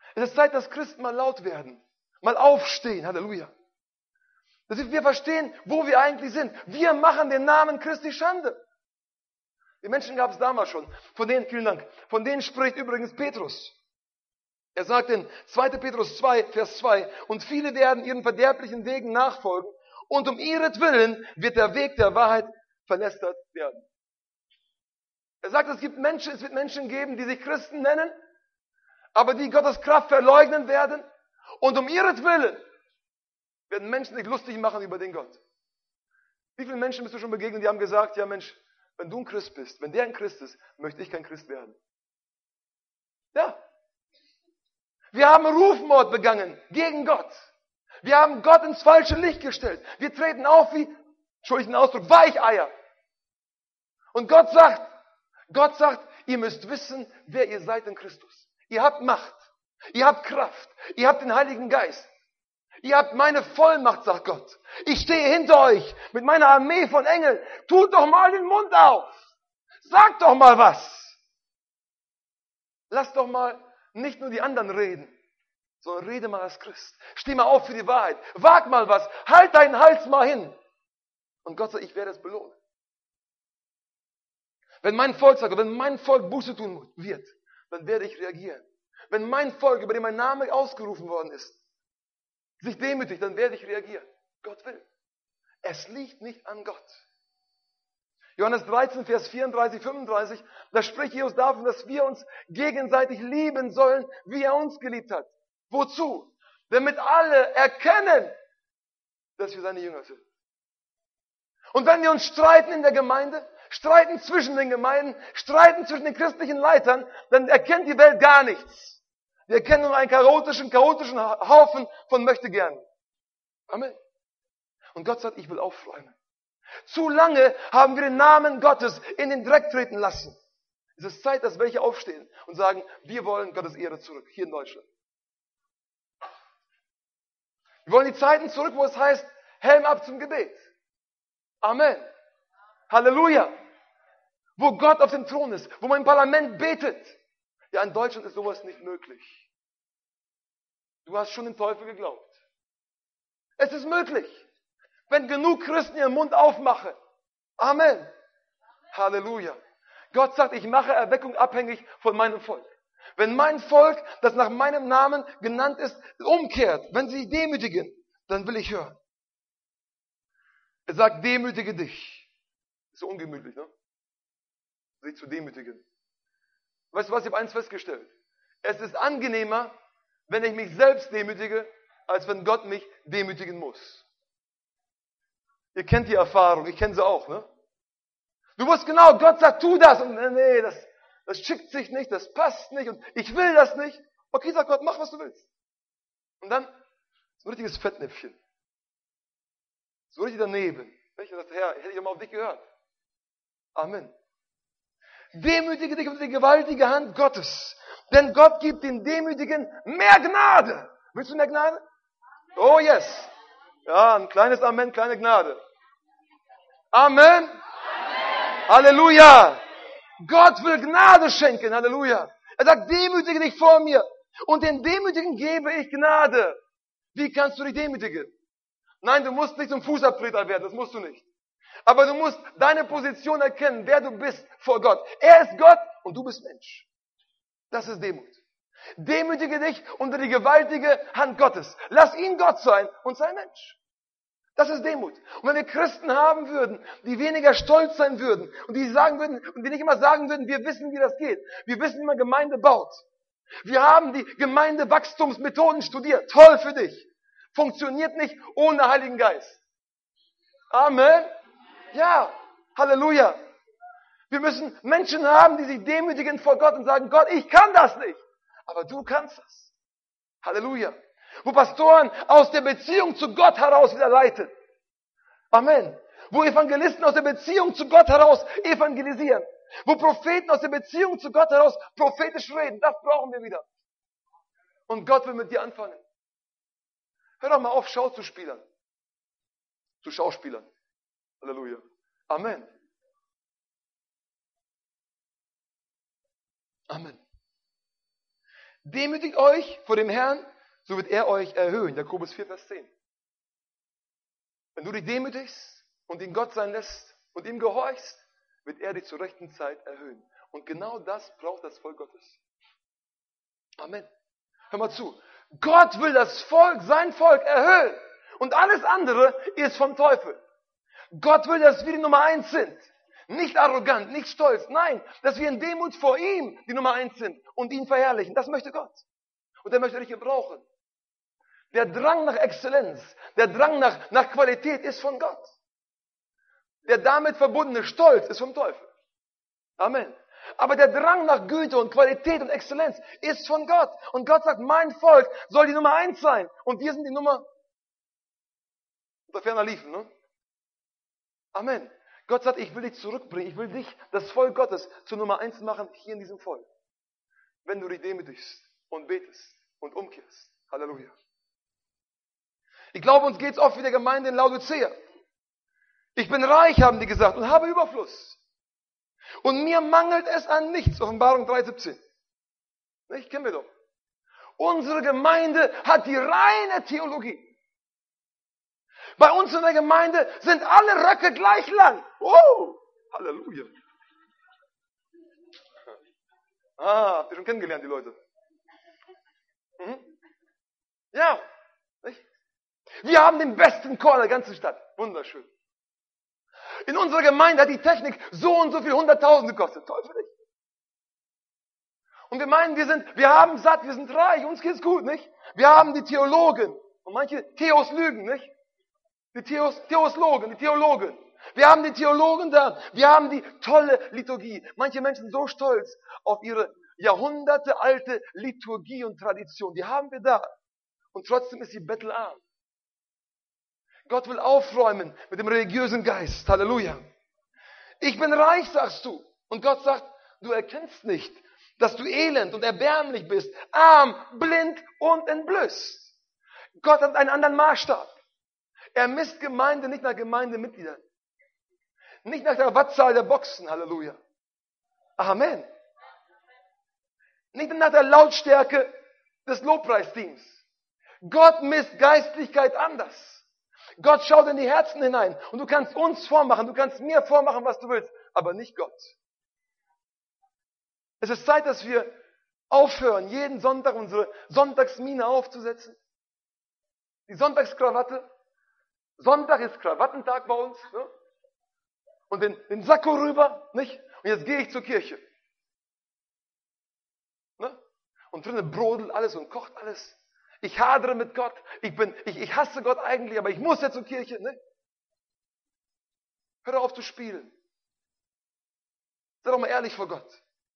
Es ist Zeit, dass Christen mal laut werden. Mal aufstehen. Halleluja. Dass wir verstehen, wo wir eigentlich sind. Wir machen den Namen Christi Schande. Die Menschen gab es damals schon. Von denen, vielen Dank, von denen spricht übrigens Petrus. Er sagt in zweiter Petrus zwei, Vers zwei, und viele werden ihren verderblichen Wegen nachfolgen, und um ihretwillen wird der Weg der Wahrheit verlästert werden. Er sagt, es gibt Menschen, es wird Menschen geben, die sich Christen nennen, aber die Gottes Kraft verleugnen werden, und um ihretwillen werden Menschen sich lustig machen über den Gott. Wie viele Menschen bist du schon begegnet, die haben gesagt, ja Mensch, wenn du ein Christ bist, wenn der ein Christ ist, möchte ich kein Christ werden. Ja. Wir haben Rufmord begangen gegen Gott. Wir haben Gott ins falsche Licht gestellt. Wir treten auf wie, entschuldigen Ausdruck, Weicheier. Und Gott sagt, Gott sagt, ihr müsst wissen, wer ihr seid in Christus. Ihr habt Macht. Ihr habt Kraft. Ihr habt den Heiligen Geist. Ihr habt meine Vollmacht, sagt Gott. Ich stehe hinter euch mit meiner Armee von Engeln. Tut doch mal den Mund auf. Sagt doch mal was. Lasst doch mal nicht nur die anderen reden, sondern rede mal als Christ. Steh mal auf für die Wahrheit. Wag mal was. Halt deinen Hals mal hin. Und Gott sagt, ich werde es belohnen. Wenn mein Volk sagt, wenn mein Volk Buße tun wird, dann werde ich reagieren. Wenn mein Volk, über dem mein Name ausgerufen worden ist, sich demütigt, dann werde ich reagieren. Gott will. Es liegt nicht an Gott. Johannes dreizehn, Vers vierunddreißig, fünfunddreißig, da spricht Jesus davon, dass wir uns gegenseitig lieben sollen, wie er uns geliebt hat. Wozu? Damit alle erkennen, dass wir seine Jünger sind. Und wenn wir uns streiten in der Gemeinde, streiten zwischen den Gemeinden, streiten zwischen den christlichen Leitern, dann erkennt die Welt gar nichts. Wir erkennen nur einen chaotischen, chaotischen Haufen von Möchtegern. Amen. Und Gott sagt, ich will aufräumen. Zu lange haben wir den Namen Gottes in den Dreck treten lassen. Es ist Zeit, dass welche aufstehen und sagen, wir wollen Gottes Ehre zurück, hier in Deutschland. Wir wollen die Zeiten zurück, wo es heißt, Helm ab zum Gebet. Amen. Halleluja. Wo Gott auf dem Thron ist, wo man im Parlament betet. Ja, in Deutschland ist sowas nicht möglich. Du hast schon den Teufel geglaubt. Es ist möglich, wenn genug Christen ihren Mund aufmachen. Amen. Halleluja. Gott sagt, ich mache Erweckung abhängig von meinem Volk. Wenn mein Volk, das nach meinem Namen genannt ist, umkehrt, wenn sie sich demütigen, dann will ich hören. Er sagt, demütige dich. Ist so ungemütlich, ne? Sich zu demütigen. Weißt du was, ich habe eins festgestellt. Es ist angenehmer, wenn ich mich selbst demütige, als wenn Gott mich demütigen muss. Ihr kennt die Erfahrung, ich kenne sie auch, ne? Du wusst genau, Gott sagt, tu das. Und nee, das, das schickt sich nicht, das passt nicht und ich will das nicht. Okay, sagt Gott, mach, was du willst. Und dann so ein richtiges Fettnäpfchen. So richtig daneben. Ich dachte, Herr, hätte ich doch mal auf dich gehört. Amen. Demütige dich unter die gewaltige Hand Gottes. Denn Gott gibt den Demütigen mehr Gnade. Willst du mehr Gnade? Oh yes. Ja, ein kleines Amen, kleine Gnade. Amen. Amen. Halleluja. Gott will Gnade schenken. Halleluja. Er sagt, demütige dich vor mir. Und den Demütigen gebe ich Gnade. Wie kannst du dich demütigen? Nein, du musst nicht zum Fußabtreter werden. Das musst du nicht. Aber du musst deine Position erkennen, wer du bist vor Gott. Er ist Gott und du bist Mensch. Das ist Demut. Demütige dich unter die gewaltige Hand Gottes. Lass ihn Gott sein und sei Mensch. Das ist Demut. Und wenn wir Christen haben würden, die weniger stolz sein würden und die sagen würden, und die nicht immer sagen würden, wir wissen, wie das geht. Wir wissen, wie man Gemeinde baut. Wir haben die Gemeindewachstumsmethoden studiert. Toll für dich. Funktioniert nicht ohne Heiligen Geist. Amen. Ja. Halleluja. Wir müssen Menschen haben, die sich demütigen vor Gott und sagen, Gott, ich kann das nicht. Aber du kannst das. Halleluja. Wo Pastoren aus der Beziehung zu Gott heraus wieder leiten. Amen. Wo Evangelisten aus der Beziehung zu Gott heraus evangelisieren. Wo Propheten aus der Beziehung zu Gott heraus prophetisch reden. Das brauchen wir wieder. Und Gott will mit dir anfangen. Hör doch mal auf, Schau zu spielern. Zu Schauspielern. Halleluja. Amen. Amen. Demütigt euch vor dem Herrn, so wird er euch erhöhen. Jakobus vier, Vers zehn. Wenn du dich demütigst und ihn Gott sein lässt und ihm gehorchst, wird er dich zur rechten Zeit erhöhen. Und genau das braucht das Volk Gottes. Amen. Hör mal zu. Gott will das Volk, sein Volk erhöhen. Und alles andere ist vom Teufel. Gott will, dass wir die Nummer eins sind. Nicht arrogant, nicht stolz. Nein, dass wir in Demut vor ihm die Nummer eins sind und ihn verherrlichen. Das möchte Gott. Und er möchte dich gebrauchen. Der Drang nach Exzellenz, der Drang nach, nach Qualität ist von Gott. Der damit verbundene Stolz ist vom Teufel. Amen. Aber der Drang nach Güte und Qualität und Exzellenz ist von Gott. Und Gott sagt, mein Volk soll die Nummer eins sein. Und wir sind die Nummer unter ferner liefen, ne? Amen. Gott sagt, ich will dich zurückbringen. Ich will dich, das Volk Gottes, zur Nummer eins machen hier in diesem Volk. Wenn du dich demütigst und betest und umkehrst. Halleluja. Ich glaube, uns geht es oft wie der Gemeinde in Laodicea. Ich bin reich, haben die gesagt, und habe Überfluss. Und mir mangelt es an nichts. Offenbarung drei, siebzehn. Ich kennen wir doch. Unsere Gemeinde hat die reine Theologie. Bei uns in der Gemeinde sind alle Röcke gleich lang. Oh, Halleluja. Ah, habt ihr schon kennengelernt, die Leute? Mhm. Ja, nicht? Wir haben den besten Chor der ganzen Stadt. Wunderschön. In unserer Gemeinde hat die Technik so und so viel Hunderttausend gekostet. Toll für dich. Und wir meinen, wir sind, wir haben satt, wir sind reich, uns geht's gut, nicht? Wir haben die Theologen. Und manche Theos lügen, nicht? Die Theos, Theoslogen, die Theologen. Wir haben die Theologen da. Wir haben die tolle Liturgie. Manche Menschen sind so stolz auf ihre jahrhundertealte Liturgie und Tradition. Die haben wir da. Und trotzdem ist sie bettelarm. Gott will aufräumen mit dem religiösen Geist. Halleluja. Ich bin reich, sagst du. Und Gott sagt, du erkennst nicht, dass du elend und erbärmlich bist, arm, blind und entblößt. Gott hat einen anderen Maßstab. Er misst Gemeinde nicht nach Gemeindemitgliedern. Nicht nach der Wattzahl der Boxen. Halleluja. Amen. Nicht nach der Lautstärke des Lobpreisteams. Gott misst Geistlichkeit anders. Gott schaut in die Herzen hinein. Und du kannst uns vormachen, du kannst mir vormachen, was du willst, aber nicht Gott. Es ist Zeit, dass wir aufhören, jeden Sonntag unsere Sonntagsmine aufzusetzen. Die Sonntagskrawatte. Sonntag ist Krawattentag bei uns. Ne? Und den, den Sakko rüber, nicht? Und jetzt gehe ich zur Kirche. Ne? Und drinnen brodelt alles und kocht alles. Ich hadere mit Gott. Ich bin, ich, ich hasse Gott eigentlich, aber ich muss ja zur Kirche. Ne? Hör auf zu spielen. Sei doch mal ehrlich vor Gott.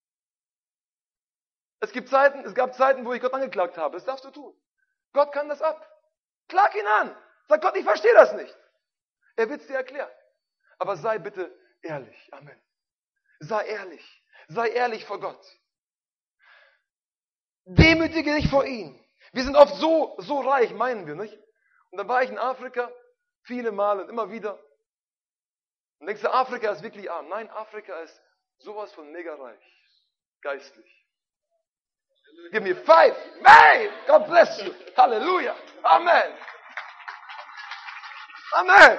Es gibt Zeiten, es gab Zeiten, wo ich Gott angeklagt habe. Das darfst du tun. Gott kann das ab. Klag ihn an. Sag Gott, ich verstehe das nicht. Er wird es dir erklären. Aber sei bitte ehrlich. Amen. Sei ehrlich. Sei ehrlich vor Gott. Demütige dich vor ihm. Wir sind oft so, so reich, meinen wir, nicht? Und dann war ich in Afrika, viele Male und immer wieder. Und denkst du, Afrika ist wirklich arm. Nein, Afrika ist sowas von mega reich. Geistlich. Give me five. Man, God bless you. Halleluja. Amen. Amen.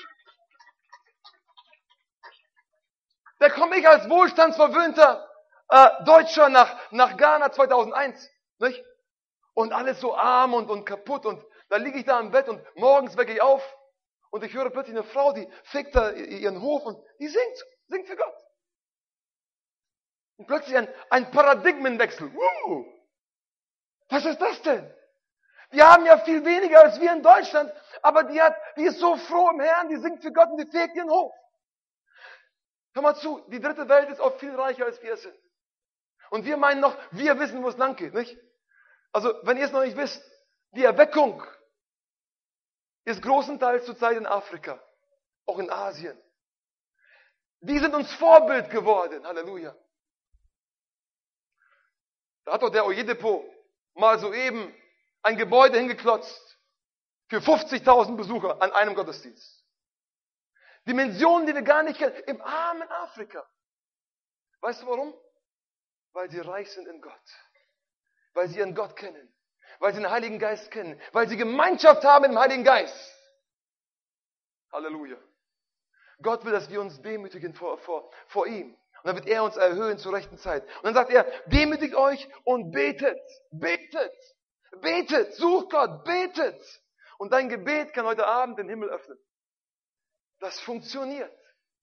Da komme ich als wohlstandsverwöhnter äh, Deutscher nach, nach Ghana zweitausendeins. Nicht? Und alles so arm und, und kaputt. Und da liege ich da im Bett und morgens wecke ich auf und ich höre plötzlich eine Frau, die fickt da ihren Hof und die singt, singt für Gott. Und plötzlich ein, ein Paradigmenwechsel. Uh, was ist das denn? Die haben ja viel weniger als wir in Deutschland, aber die, hat, die ist so froh im Herrn, die singt für Gott und die fegt ihren Hof. Hör mal zu, die dritte Welt ist oft viel reicher als wir es sind. Und wir meinen noch, wir wissen, wo es lang geht, nicht? Also, wenn ihr es noch nicht wisst, die Erweckung ist großenteils zurzeit in Afrika, auch in Asien. Die sind uns Vorbild geworden, Halleluja. Da hat doch der Oyedepo mal soeben ein Gebäude hingeklotzt für fünfzigtausend Besucher an einem Gottesdienst. Dimensionen, die wir gar nicht kennen, im armen Afrika. Weißt du warum? Weil sie reich sind in Gott. Weil sie ihren Gott kennen. Weil sie den Heiligen Geist kennen. Weil sie Gemeinschaft haben mit dem Heiligen Geist. Halleluja. Gott will, dass wir uns demütigen vor, vor, vor ihm. Und dann wird er uns erhöhen zur rechten Zeit. Und dann sagt er, demütigt euch und betet. Betet. Betet. Sucht Gott. Betet. Und dein Gebet kann heute Abend den Himmel öffnen. Das funktioniert.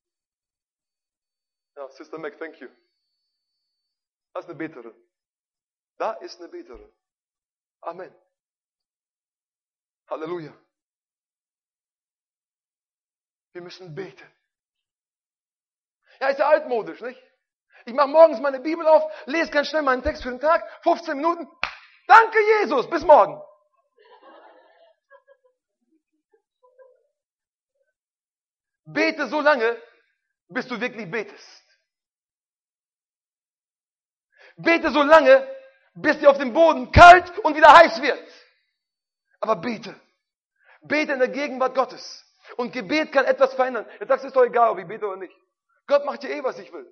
Ja, Sister Mac, thank you. Das ist eine Beterin. Da ist eine Beterin. Amen. Halleluja. Wir müssen beten. Ja, ist ja altmodisch, nicht? Ich mache morgens meine Bibel auf, lese ganz schnell meinen Text für den Tag, fünfzehn Minuten. Danke, Jesus, bis morgen. Bete so lange, bis du wirklich betest. Bete so lange, bis dir auf dem Boden kalt und wieder heiß wird. Aber bete. Bete in der Gegenwart Gottes. Und Gebet kann etwas verändern. Jetzt sagst du, ist doch egal, ob ich bete oder nicht. Gott macht ja eh, was ich will.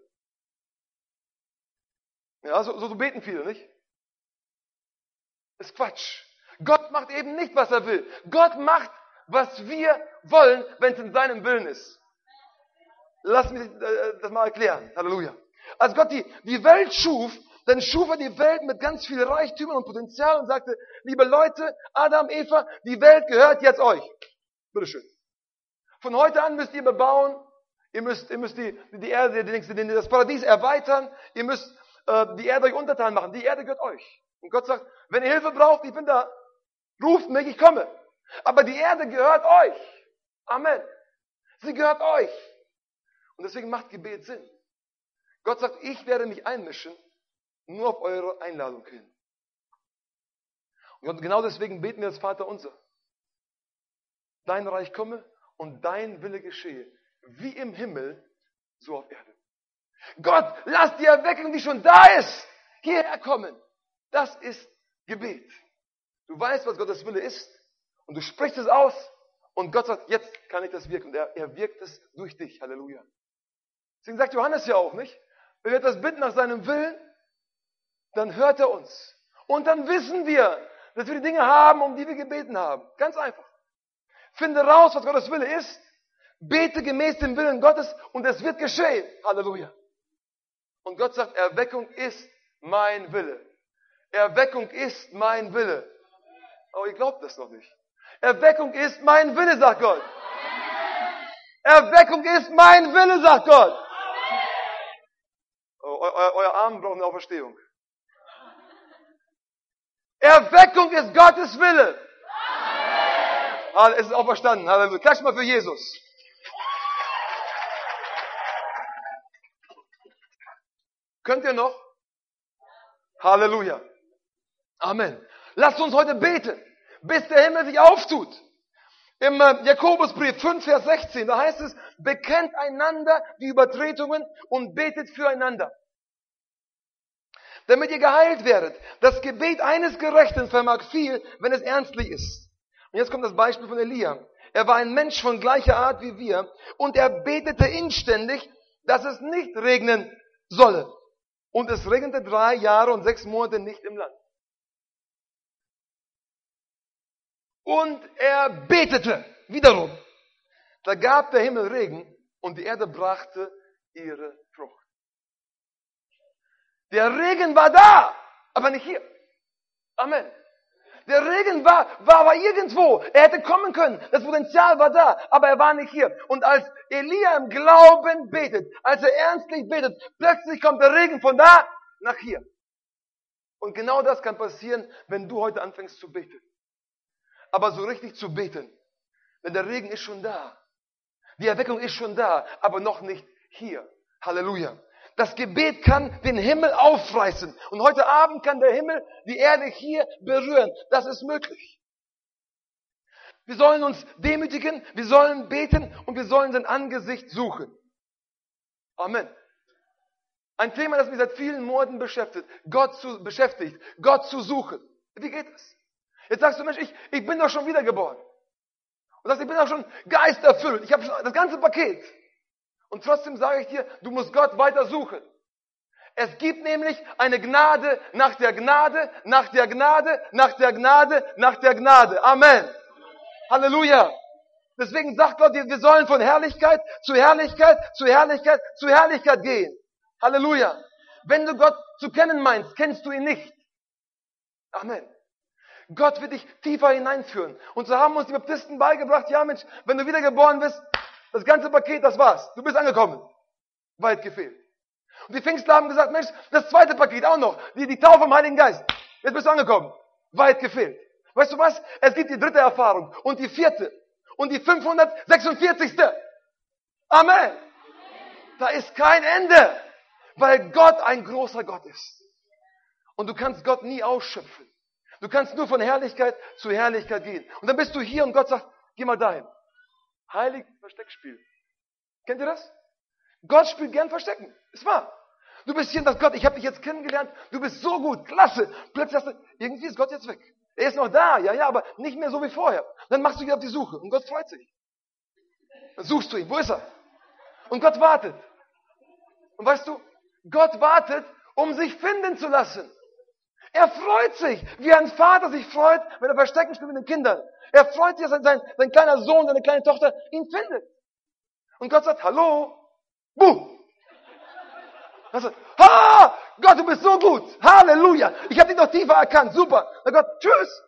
Ja, so, so beten viele, nicht? Das ist Quatsch. Gott macht eben nicht, was er will. Gott macht, was wir wollen, wenn es in seinem Willen ist. Lass mich das mal erklären. Halleluja. Als Gott die, die Welt schuf, dann schuf er die Welt mit ganz viel Reichtümern und Potenzial und sagte, liebe Leute, Adam, Eva, die Welt gehört jetzt euch. Bitteschön. Von heute an müsst ihr bebauen, ihr müsst, ihr müsst die, die Erde, das Paradies erweitern, ihr müsst äh, die Erde euch untertan machen. Die Erde gehört euch. Und Gott sagt, wenn ihr Hilfe braucht, ich bin da. Ruft mich, ich komme. Aber die Erde gehört euch. Amen. Sie gehört euch. Und deswegen macht Gebet Sinn. Gott sagt, ich werde mich einmischen, nur auf eure Einladung hin. Und genau deswegen beten wir das Vaterunser. Dein Reich komme und dein Wille geschehe, wie im Himmel, so auf Erde. Gott, lass die Erweckung, die schon da ist, hierher kommen. Das ist Gebet. Du weißt, was Gottes Wille ist und du sprichst es aus und Gott sagt, jetzt kann ich das wirken. Und er, er wirkt es durch dich. Halleluja. Deswegen sagt Johannes ja auch, nicht? Wenn wir etwas bitten nach seinem Willen, dann hört er uns. Und dann wissen wir, dass wir die Dinge haben, um die wir gebeten haben. Ganz einfach. Finde raus, was Gottes Wille ist. Bete gemäß dem Willen Gottes und es wird geschehen. Halleluja. Und Gott sagt, Erweckung ist mein Wille. Erweckung ist mein Wille. Aber ihr glaubt das noch nicht. Erweckung ist mein Wille, sagt Gott. Erweckung ist mein Wille, sagt Gott. Oh, euer, euer Arm braucht eine Auferstehung. Erweckung ist Gottes Wille. Amen. Es ist auferstanden. Halleluja. Klatsch mal für Jesus. Könnt ihr noch? Halleluja. Amen. Lasst uns heute beten, bis der Himmel sich auftut. Im Jakobusbrief fünf, Vers sechzehn, da heißt es, bekennt einander die Übertretungen und betet füreinander, damit ihr geheilt werdet. Das Gebet eines Gerechten vermag viel, wenn es ernstlich ist. Und jetzt kommt das Beispiel von Elia. Er war ein Mensch von gleicher Art wie wir und er betete inständig, dass es nicht regnen solle. Und es regnete drei Jahre und sechs Monate nicht im Land. Und er betete wiederum. Da gab der Himmel Regen und die Erde brachte ihre Frucht. Der Regen war da, aber nicht hier. Amen. Der Regen war, war, war irgendwo. Er hätte kommen können. Das Potenzial war da, aber er war nicht hier. Und als Elia im Glauben betet, als er ernstlich betet, plötzlich kommt der Regen von da nach hier. Und genau das kann passieren, wenn du heute anfängst zu beten. Aber so richtig zu beten. Denn der Regen ist schon da. Die Erweckung ist schon da, aber noch nicht hier. Halleluja. Das Gebet kann den Himmel aufreißen. Und heute Abend kann der Himmel die Erde hier berühren. Das ist möglich. Wir sollen uns demütigen, wir sollen beten und wir sollen sein Angesicht suchen. Amen. Ein Thema, das mich seit vielen Monaten beschäftigt. Gott zu, beschäftigt. Gott zu suchen. Wie geht das? Jetzt sagst du, Mensch, ich, ich bin doch schon wiedergeboren. Und sagst, ich bin doch schon geisterfüllt. Ich habe schon das ganze Paket. Und trotzdem sage ich dir, du musst Gott weiter suchen. Es gibt nämlich eine Gnade nach der Gnade, nach der Gnade, nach der Gnade, nach der Gnade. Amen. Halleluja. Deswegen sagt Gott, wir sollen von Herrlichkeit zu Herrlichkeit, zu Herrlichkeit, zu Herrlichkeit gehen. Halleluja. Wenn du Gott zu kennen meinst, kennst du ihn nicht. Amen. Gott wird dich tiefer hineinführen. Und so haben uns die Baptisten beigebracht, ja Mensch, wenn du wiedergeboren bist, das ganze Paket, das war's. Du bist angekommen. Weit gefehlt. Und die Pfingstler haben gesagt, Mensch, das zweite Paket auch noch, die, die Taufe im Heiligen Geist. Jetzt bist du angekommen. Weit gefehlt. Weißt du was? Es gibt die dritte Erfahrung und die vierte und die fünfhundertsechsundvierzigste. Amen. Da ist kein Ende, weil Gott ein großer Gott ist. Und du kannst Gott nie ausschöpfen. Du kannst nur von Herrlichkeit zu Herrlichkeit gehen. Und dann bist du hier und Gott sagt, geh mal dahin. Heilig Versteckspiel. Kennt ihr das? Gott spielt gern Verstecken. Ist wahr. Du bist hier und sagst, Gott, ich habe dich jetzt kennengelernt. Du bist so gut, klasse. Plötzlich hast du, irgendwie ist Gott jetzt weg. Er ist noch da, ja, ja, aber nicht mehr so wie vorher. Dann machst du dich auf die Suche und Gott freut sich. Dann suchst du ihn. Wo ist er? Und Gott wartet. Und weißt du, Gott wartet, um sich finden zu lassen. Er freut sich, wie ein Vater sich freut, wenn er Verstecken spielt mit den Kindern. Er freut sich, dass sein, sein kleiner Sohn, seine kleine Tochter ihn findet. Und Gott sagt, hallo, buh. Er sagt, ha, Gott, du bist so gut. Halleluja. Ich habe dich noch tiefer erkannt. Super. Na Gott, tschüss.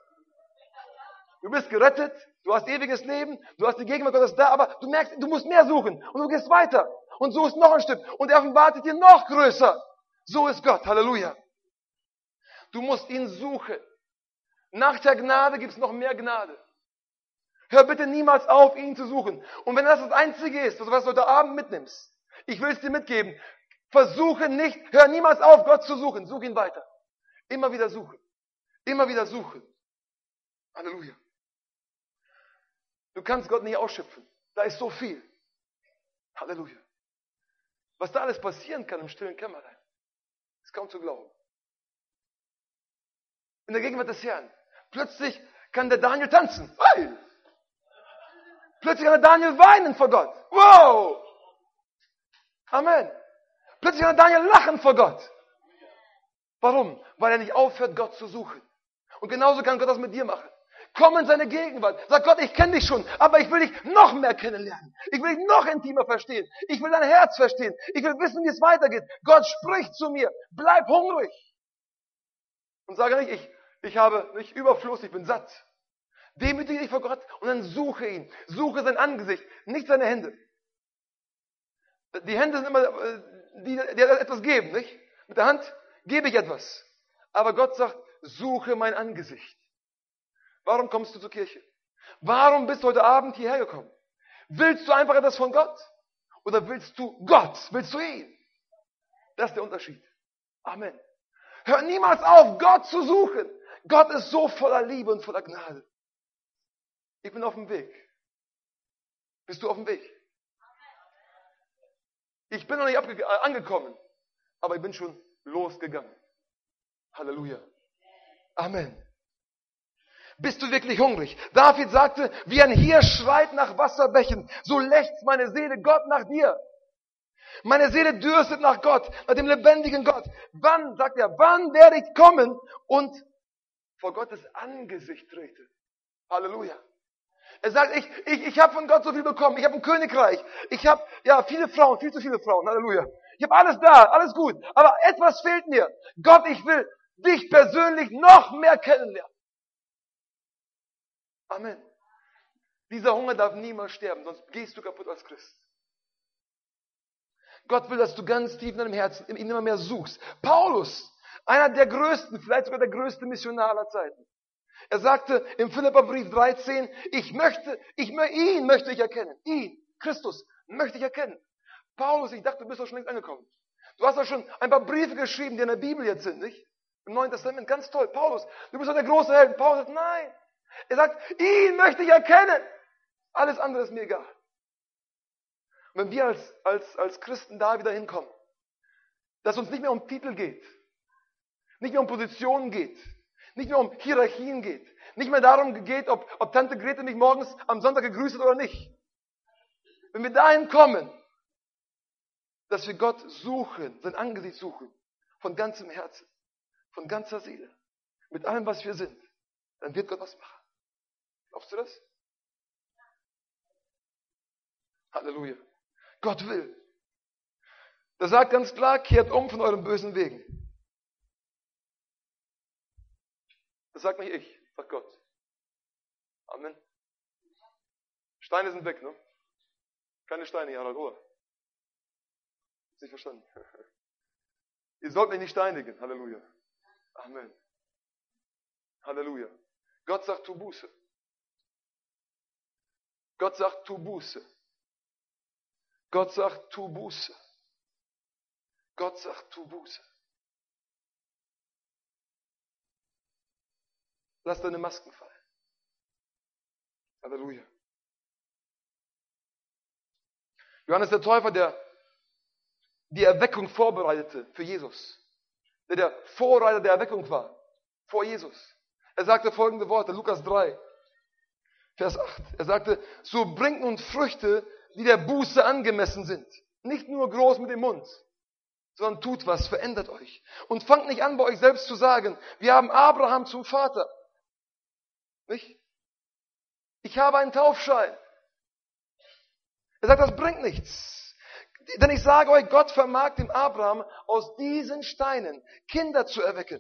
Du bist gerettet. Du hast ewiges Leben. Du hast die Gegenwart Gottes da. Aber du merkst, du musst mehr suchen. Und du gehst weiter. Und so ist noch ein Stück. Und er offenbart dir noch größer. So ist Gott. Halleluja. Du musst ihn suchen. Nach der Gnade gibt es noch mehr Gnade. Hör bitte niemals auf, ihn zu suchen. Und wenn das das Einzige ist, was du heute Abend mitnimmst, ich will es dir mitgeben, versuche nicht, hör niemals auf, Gott zu suchen. Such ihn weiter. Immer wieder suchen. Immer wieder suchen. Halleluja. Du kannst Gott nicht ausschöpfen. Da ist so viel. Halleluja. Was da alles passieren kann im stillen Kämmerlein, ist kaum zu glauben. In der Gegenwart des Herrn. Plötzlich kann der Daniel tanzen. Hey! Plötzlich kann der Daniel weinen vor Gott. Wow! Amen. Plötzlich kann der Daniel lachen vor Gott. Warum? Weil er nicht aufhört, Gott zu suchen. Und genauso kann Gott das mit dir machen. Komm in seine Gegenwart. Sag Gott, ich kenne dich schon, aber ich will dich noch mehr kennenlernen. Ich will dich noch intimer verstehen. Ich will dein Herz verstehen. Ich will wissen, wie es weitergeht. Gott spricht zu mir. Bleib hungrig. Und sage nicht, ich, ich habe nicht Überfluss, ich bin satt. Demütige dich vor Gott und dann suche ihn. Suche sein Angesicht, nicht seine Hände. Die Hände sind immer, die, die etwas geben, nicht? Mit der Hand gebe ich etwas. Aber Gott sagt, suche mein Angesicht. Warum kommst du zur Kirche? Warum bist du heute Abend hierher gekommen? Willst du einfach etwas von Gott? Oder willst du Gott? Willst du ihn? Das ist der Unterschied. Amen. Hör niemals auf, Gott zu suchen. Gott ist so voller Liebe und voller Gnade. Ich bin auf dem Weg. Bist du auf dem Weg? Ich bin noch nicht abge- angekommen, aber ich bin schon losgegangen. Halleluja. Amen. Bist du wirklich hungrig? David sagte, wie ein Hirsch schreit nach Wasserbächen, so lechzt meine Seele Gott nach dir. Meine Seele dürstet nach Gott, nach dem lebendigen Gott. Wann, sagt er, wann werde ich kommen und vor Gottes Angesicht treten? Halleluja. Er sagt, ich, ich, ich habe von Gott so viel bekommen. Ich habe ein Königreich. Ich habe ja viele Frauen, viel zu viele Frauen. Halleluja. Ich habe alles da, alles gut. Aber etwas fehlt mir. Gott, ich will dich persönlich noch mehr kennenlernen. Amen. Dieser Hunger darf niemals sterben, sonst gehst du kaputt als Christ. Gott will, dass du ganz tief in deinem Herzen ihn immer mehr suchst. Paulus, einer der größten, vielleicht sogar der größte Missionar aller Zeiten. Er sagte im Philipperbrief dreizehn, ich möchte, ich, ihn möchte ich erkennen. Ihn, Christus, möchte ich erkennen. Paulus, ich dachte, du bist doch schon längst angekommen. Du hast doch schon ein paar Briefe geschrieben, die in der Bibel jetzt sind, nicht? Im Neuen Testament, ganz toll. Paulus, du bist doch der große Held. Paulus sagt, nein. Er sagt, ihn möchte ich erkennen. Alles andere ist mir egal. Und wenn wir als, als, als Christen da wieder hinkommen, dass uns nicht mehr um Titel geht, nicht mehr um Positionen geht, nicht mehr um Hierarchien geht, nicht mehr darum geht, ob, ob Tante Grete mich morgens am Sonntag gegrüßt hat oder nicht. Wenn wir dahin kommen, dass wir Gott suchen, sein Angesicht suchen, von ganzem Herzen, von ganzer Seele, mit allem, was wir sind, dann wird Gott was machen. Glaubst du das? Halleluja. Gott will. Er sagt ganz klar, kehrt um von euren bösen Wegen. Das sagt nicht ich, sagt Gott. Amen. Steine sind weg, ne? Keine Steine hier, Harald, oder? Ist nicht verstanden. Ihr sollt mich nicht steinigen. Halleluja. Amen. Halleluja. Gott sagt, tu Buße. Gott sagt, tu Buße. Gott sagt, tu Buße. Gott sagt, tu Buße. Lass deine Masken fallen. Halleluja. Johannes der Täufer, der die Erweckung vorbereitete für Jesus, der der Vorreiter der Erweckung war, vor Jesus. Er sagte folgende Worte, Lukas drei, Vers acht. Er sagte, so bringt nun Früchte, die der Buße angemessen sind. Nicht nur groß mit dem Mund, sondern tut was, verändert euch. Und fangt nicht an, bei euch selbst zu sagen, wir haben Abraham zum Vater. Nicht? Ich habe einen Taufschein. Er sagt, das bringt nichts. Denn ich sage euch, Gott vermag dem Abraham aus diesen Steinen Kinder zu erwecken.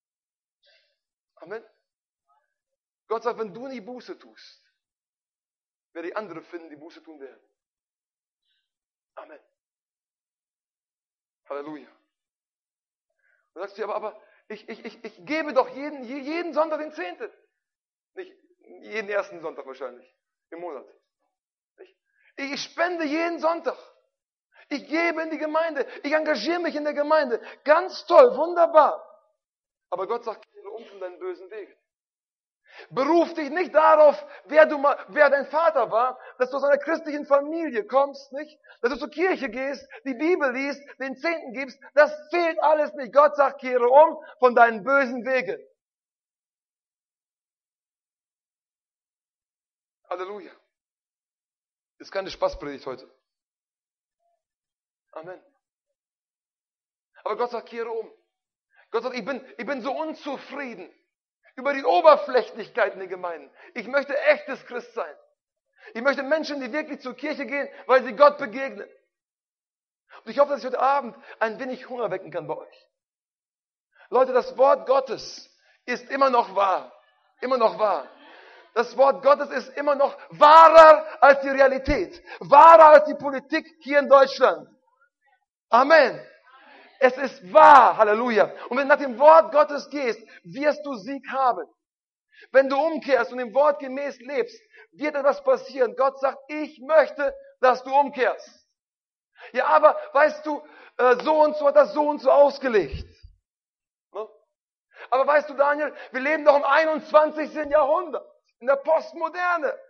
Amen. Gott sagt, wenn du nie Buße tust, werde ich andere finden, die Buße tun werden. Amen. Halleluja. Du sagst du, aber, aber ich, ich, ich, ich gebe doch jeden, jeden Sonntag den Zehnten. Nicht jeden ersten Sonntag wahrscheinlich im Monat. Nicht? Ich spende jeden Sonntag. Ich gebe in die Gemeinde. Ich engagiere mich in der Gemeinde. Ganz toll, wunderbar. Aber Gott sagt, kehre um von deinen bösen Wegen. Beruf dich nicht darauf, wer, du mal, wer dein Vater war, dass du aus einer christlichen Familie kommst, nicht? Dass du zur Kirche gehst, die Bibel liest, den Zehnten gibst. Das zählt alles nicht. Gott sagt, kehre um von deinen bösen Wegen. Halleluja. Ist keine Spaßpredigt heute. Amen. Aber Gott sagt, kehre um. Gott sagt, ich bin, ich bin so unzufrieden über die Oberflächlichkeit in den Gemeinden. Ich möchte echtes Christ sein. Ich möchte Menschen, die wirklich zur Kirche gehen, weil sie Gott begegnen. Und ich hoffe, dass ich heute Abend ein wenig Hunger wecken kann bei euch. Leute, das Wort Gottes ist immer noch wahr. Immer noch wahr. Das Wort Gottes ist immer noch wahrer als die Realität. Wahrer als die Politik hier in Deutschland. Amen. Es ist wahr, Halleluja. Und wenn du nach dem Wort Gottes gehst, wirst du Sieg haben. Wenn du umkehrst und dem Wort gemäß lebst, wird etwas passieren. Gott sagt, ich möchte, dass du umkehrst. Ja, aber weißt du, so und so hat das so und so ausgelegt. Aber weißt du, Daniel, wir leben doch im einundzwanzigsten Jahrhundert, in der Postmoderne.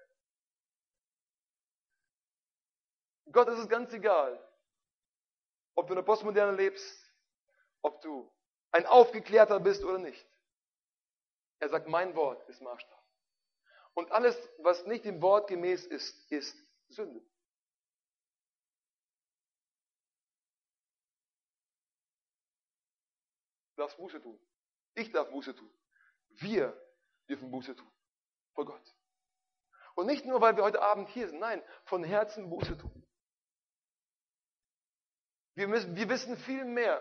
Gott ist es ganz egal, ob du in der Postmoderne lebst, ob du ein Aufgeklärter bist oder nicht. Er sagt, mein Wort ist Maßstab. Und alles, was nicht dem Wort gemäß ist, ist Sünde. Du darfst Buße tun. Ich darf Buße tun. Wir dürfen Buße tun. Vor Gott. Und nicht nur, weil wir heute Abend hier sind. Nein, von Herzen Buße tun. Wir, müssen, wir wissen viel mehr,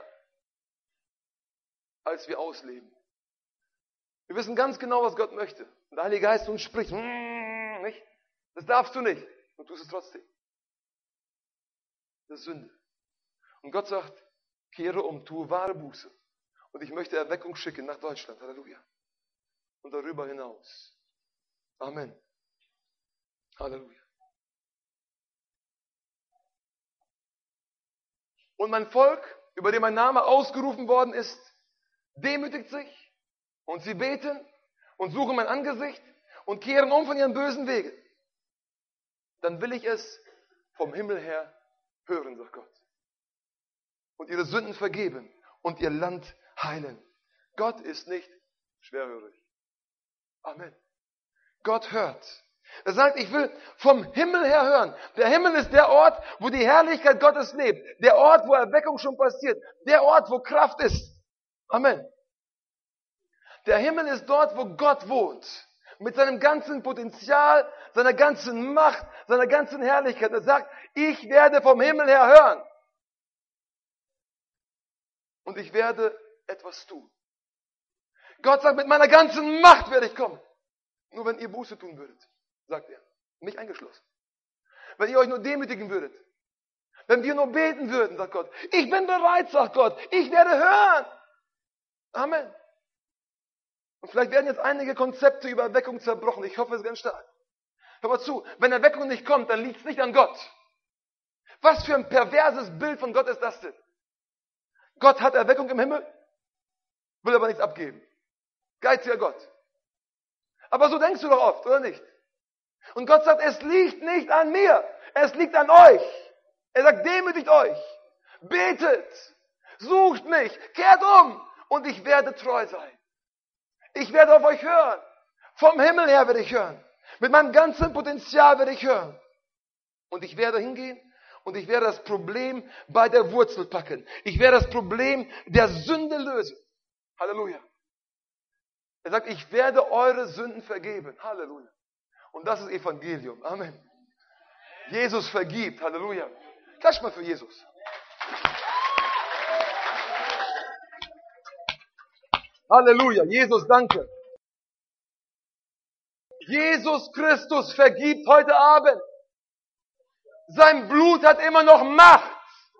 als wir ausleben. Wir wissen ganz genau, was Gott möchte. Und der Heilige Geist uns spricht. Nicht? Das darfst du nicht. Und tust es trotzdem. Das ist Sünde. Und Gott sagt, kehre um, tue wahre Buße. Und ich möchte Erweckung schicken nach Deutschland. Halleluja. Und darüber hinaus. Amen. Halleluja. Und mein Volk, über dem mein Name ausgerufen worden ist, demütigt sich und sie beten und suchen mein Angesicht und kehren um von ihren bösen Wegen. Dann will ich es vom Himmel her hören, sagt Gott. Und ihre Sünden vergeben und ihr Land heilen. Gott ist nicht schwerhörig. Amen. Gott hört. Er sagt, ich will vom Himmel her hören. Der Himmel ist der Ort, wo die Herrlichkeit Gottes lebt. Der Ort, wo Erweckung schon passiert. Der Ort, wo Kraft ist. Amen. Der Himmel ist dort, wo Gott wohnt. Mit seinem ganzen Potenzial, seiner ganzen Macht, seiner ganzen Herrlichkeit. Er sagt, ich werde vom Himmel her hören. Und ich werde etwas tun. Gott sagt, mit meiner ganzen Macht werde ich kommen. Nur wenn ihr Buße tun würdet, sagt er. Mich eingeschlossen. Wenn ihr euch nur demütigen würdet. Wenn wir nur beten würden, sagt Gott. Ich bin bereit, sagt Gott. Ich werde hören. Amen. Und vielleicht werden jetzt einige Konzepte über Erweckung zerbrochen. Ich hoffe es ganz stark. Hör mal zu, wenn Erweckung nicht kommt, dann liegt es nicht an Gott. Was für ein perverses Bild von Gott ist das denn? Gott hat Erweckung im Himmel, will aber nichts abgeben. Geiziger Gott. Aber so denkst du doch oft, oder nicht? Und Gott sagt, es liegt nicht an mir, es liegt an euch. Er sagt, demütigt euch, betet, sucht mich, kehrt um und ich werde treu sein. Ich werde auf euch hören. Vom Himmel her werde ich hören. Mit meinem ganzen Potenzial werde ich hören. Und ich werde hingehen und ich werde das Problem bei der Wurzel packen. Ich werde das Problem der Sünde lösen. Halleluja. Er sagt, ich werde eure Sünden vergeben. Halleluja. Und das ist Evangelium. Amen. Jesus vergibt. Halleluja. Klatsch mal für Jesus. Halleluja. Jesus, danke. Jesus Christus vergibt heute Abend. Sein Blut hat immer noch Macht.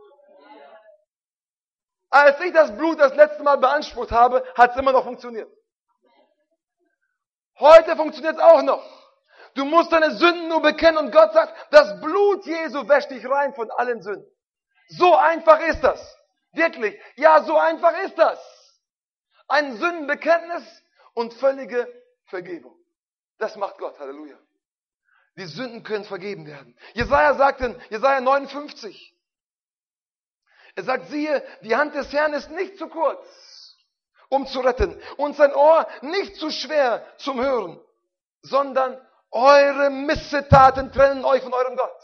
Als ich das Blut das letzte Mal beansprucht habe, hat es immer noch funktioniert. Heute funktioniert es auch noch. Du musst deine Sünden nur bekennen und Gott sagt, das Blut Jesu wäscht dich rein von allen Sünden. So einfach ist das. Wirklich. Ja, so einfach ist das. Ein Sündenbekenntnis und völlige Vergebung. Das macht Gott. Halleluja. Die Sünden können vergeben werden. Jesaja sagt in Jesaja neunundfünfzig, er sagt, siehe, die Hand des Herrn ist nicht zu kurz, um zu retten, und sein Ohr nicht zu schwer zum Hören, sondern eure Missetaten trennen euch von eurem Gott.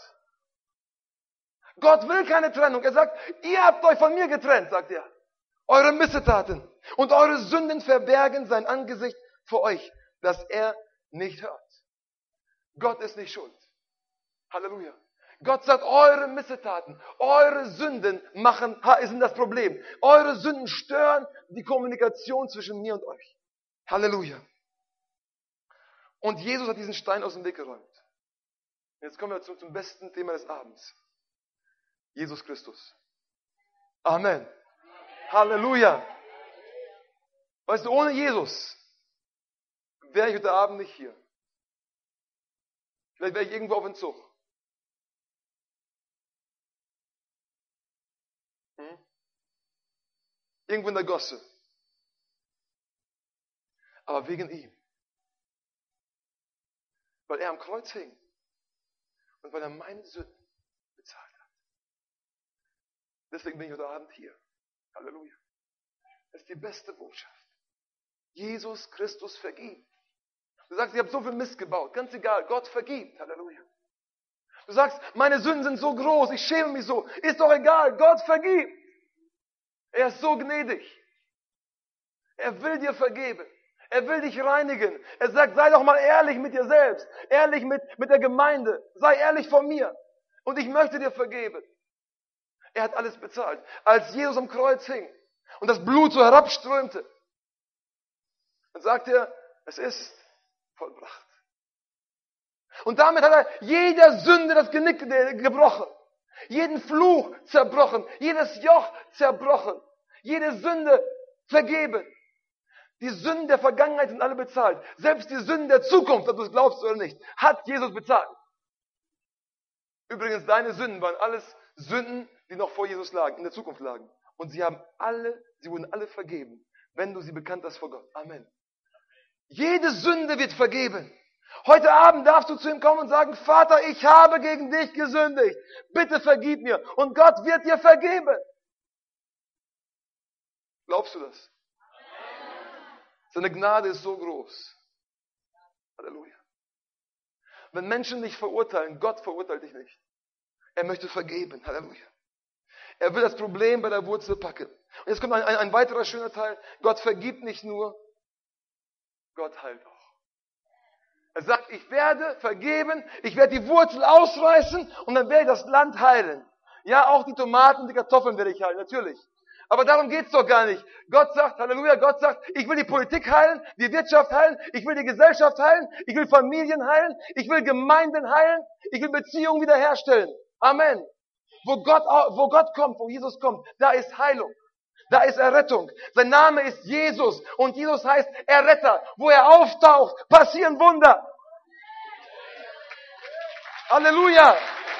Gott will keine Trennung. Er sagt, ihr habt euch von mir getrennt, sagt er. Eure Missetaten und eure Sünden verbergen sein Angesicht vor euch, dass er nicht hört. Gott ist nicht schuld. Halleluja. Gott sagt, eure Missetaten, eure Sünden machen, sind das Problem. Eure Sünden stören die Kommunikation zwischen mir und euch. Halleluja. Und Jesus hat diesen Stein aus dem Weg geräumt. Jetzt kommen wir zum, zum besten Thema des Abends. Jesus Christus. Amen. Halleluja. Weißt du, ohne Jesus wäre ich heute Abend nicht hier. Vielleicht wäre ich irgendwo auf Entzug. Hm? Irgendwo in der Gosse. Aber wegen ihm. Weil er am Kreuz hing. Und weil er meine Sünden bezahlt hat. Deswegen bin ich heute Abend hier. Halleluja. Das ist die beste Botschaft. Jesus Christus vergibt. Du sagst, ich habe so viel Mist gebaut. Ganz egal, Gott vergibt. Halleluja. Du sagst, meine Sünden sind so groß, ich schäme mich so. Ist doch egal, Gott vergibt. Er ist so gnädig. Er will dir vergeben. Er will dich reinigen. Er sagt, sei doch mal ehrlich mit dir selbst. Ehrlich mit, mit der Gemeinde. Sei ehrlich vor mir. Und ich möchte dir vergeben. Er hat alles bezahlt. Als Jesus am Kreuz hing und das Blut so herabströmte, dann sagt er, es ist vollbracht. Und damit hat er jeder Sünde das Genick gebrochen. Jeden Fluch zerbrochen. Jedes Joch zerbrochen. Jede Sünde vergeben. Die Sünden der Vergangenheit sind alle bezahlt. Selbst die Sünden der Zukunft, ob du es glaubst oder nicht, hat Jesus bezahlt. Übrigens, deine Sünden waren alles Sünden, die noch vor Jesus lagen, in der Zukunft lagen. Und sie haben alle, sie wurden alle vergeben, wenn du sie bekannt hast vor Gott. Amen. Jede Sünde wird vergeben. Heute Abend darfst du zu ihm kommen und sagen, Vater, ich habe gegen dich gesündigt. Bitte vergib mir. Und Gott wird dir vergeben. Glaubst du das? Seine Gnade ist so groß. Halleluja. Wenn Menschen dich verurteilen, Gott verurteilt dich nicht. Er möchte vergeben. Halleluja. Er will das Problem bei der Wurzel packen. Und jetzt kommt ein, ein, ein weiterer schöner Teil. Gott vergibt nicht nur, Gott heilt auch. Er sagt, ich werde vergeben, ich werde die Wurzel ausreißen und dann werde ich das Land heilen. Ja, auch die Tomaten, die Kartoffeln werde ich heilen, natürlich. Aber darum geht's doch gar nicht. Gott sagt, Halleluja, Gott sagt, ich will die Politik heilen, die Wirtschaft heilen, ich will die Gesellschaft heilen, ich will Familien heilen, ich will Gemeinden heilen, ich will Beziehungen wiederherstellen. Amen. Wo Gott, wo Gott kommt, wo Jesus kommt, da ist Heilung. Da ist Errettung. Sein Name ist Jesus. Und Jesus heißt Erretter. Wo er auftaucht, passieren Wunder. Halleluja.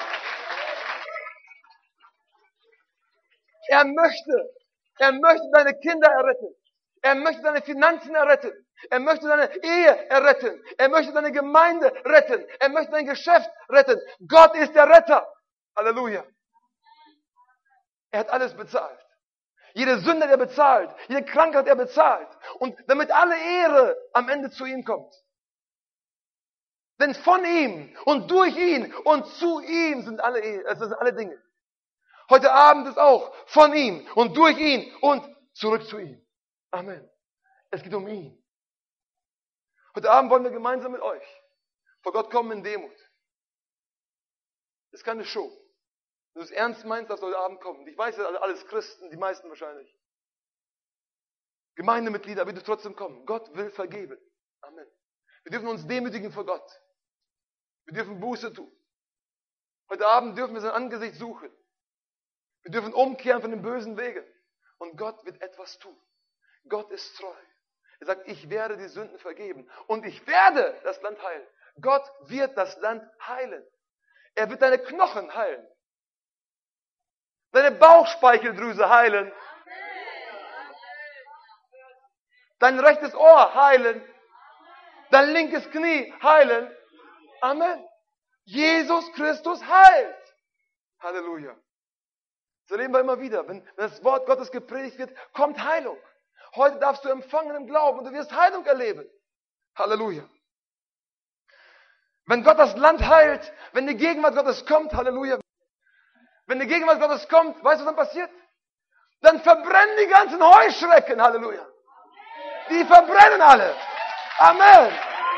Er möchte, er möchte deine Kinder erretten. Er möchte deine Finanzen erretten. Er möchte deine Ehe erretten. Er möchte deine Gemeinde retten. Er möchte dein Geschäft retten. Gott ist der Retter. Halleluja. Er hat alles bezahlt. Jede Sünde, der bezahlt. Jede Krankheit, der bezahlt. Und damit alle Ehre am Ende zu ihm kommt. Denn von ihm und durch ihn und zu ihm sind alle, also sind alle Dinge. Heute Abend ist auch von ihm und durch ihn und zurück zu ihm. Amen. Es geht um ihn. Heute Abend wollen wir gemeinsam mit euch vor Gott kommen in Demut. Das ist keine Show. Wenn du es ernst meinst, dass du heute Abend kommen. Ich weiß ja, alles Christen, die meisten wahrscheinlich. Gemeindemitglieder, aber bitte trotzdem kommen. Gott will vergeben. Amen. Wir dürfen uns demütigen vor Gott. Wir dürfen Buße tun. Heute Abend dürfen wir sein Angesicht suchen. Wir dürfen umkehren von den bösen Wegen. Und Gott wird etwas tun. Gott ist treu. Er sagt, ich werde die Sünden vergeben. Und ich werde das Land heilen. Gott wird das Land heilen. Er wird deine Knochen heilen. Deine Bauchspeicheldrüse heilen. Dein rechtes Ohr heilen. Dein linkes Knie heilen. Amen. Jesus Christus heilt. Halleluja. Das erleben wir immer wieder. Wenn, wenn das Wort Gottes gepredigt wird, kommt Heilung. Heute darfst du empfangen im Glauben und du wirst Heilung erleben. Halleluja. Wenn Gott das Land heilt, wenn die Gegenwart Gottes kommt, Halleluja. Wenn die Gegenwart Gottes kommt, weißt du, was dann passiert? Dann verbrennen die ganzen Heuschrecken, Halleluja. Die verbrennen alle. Amen.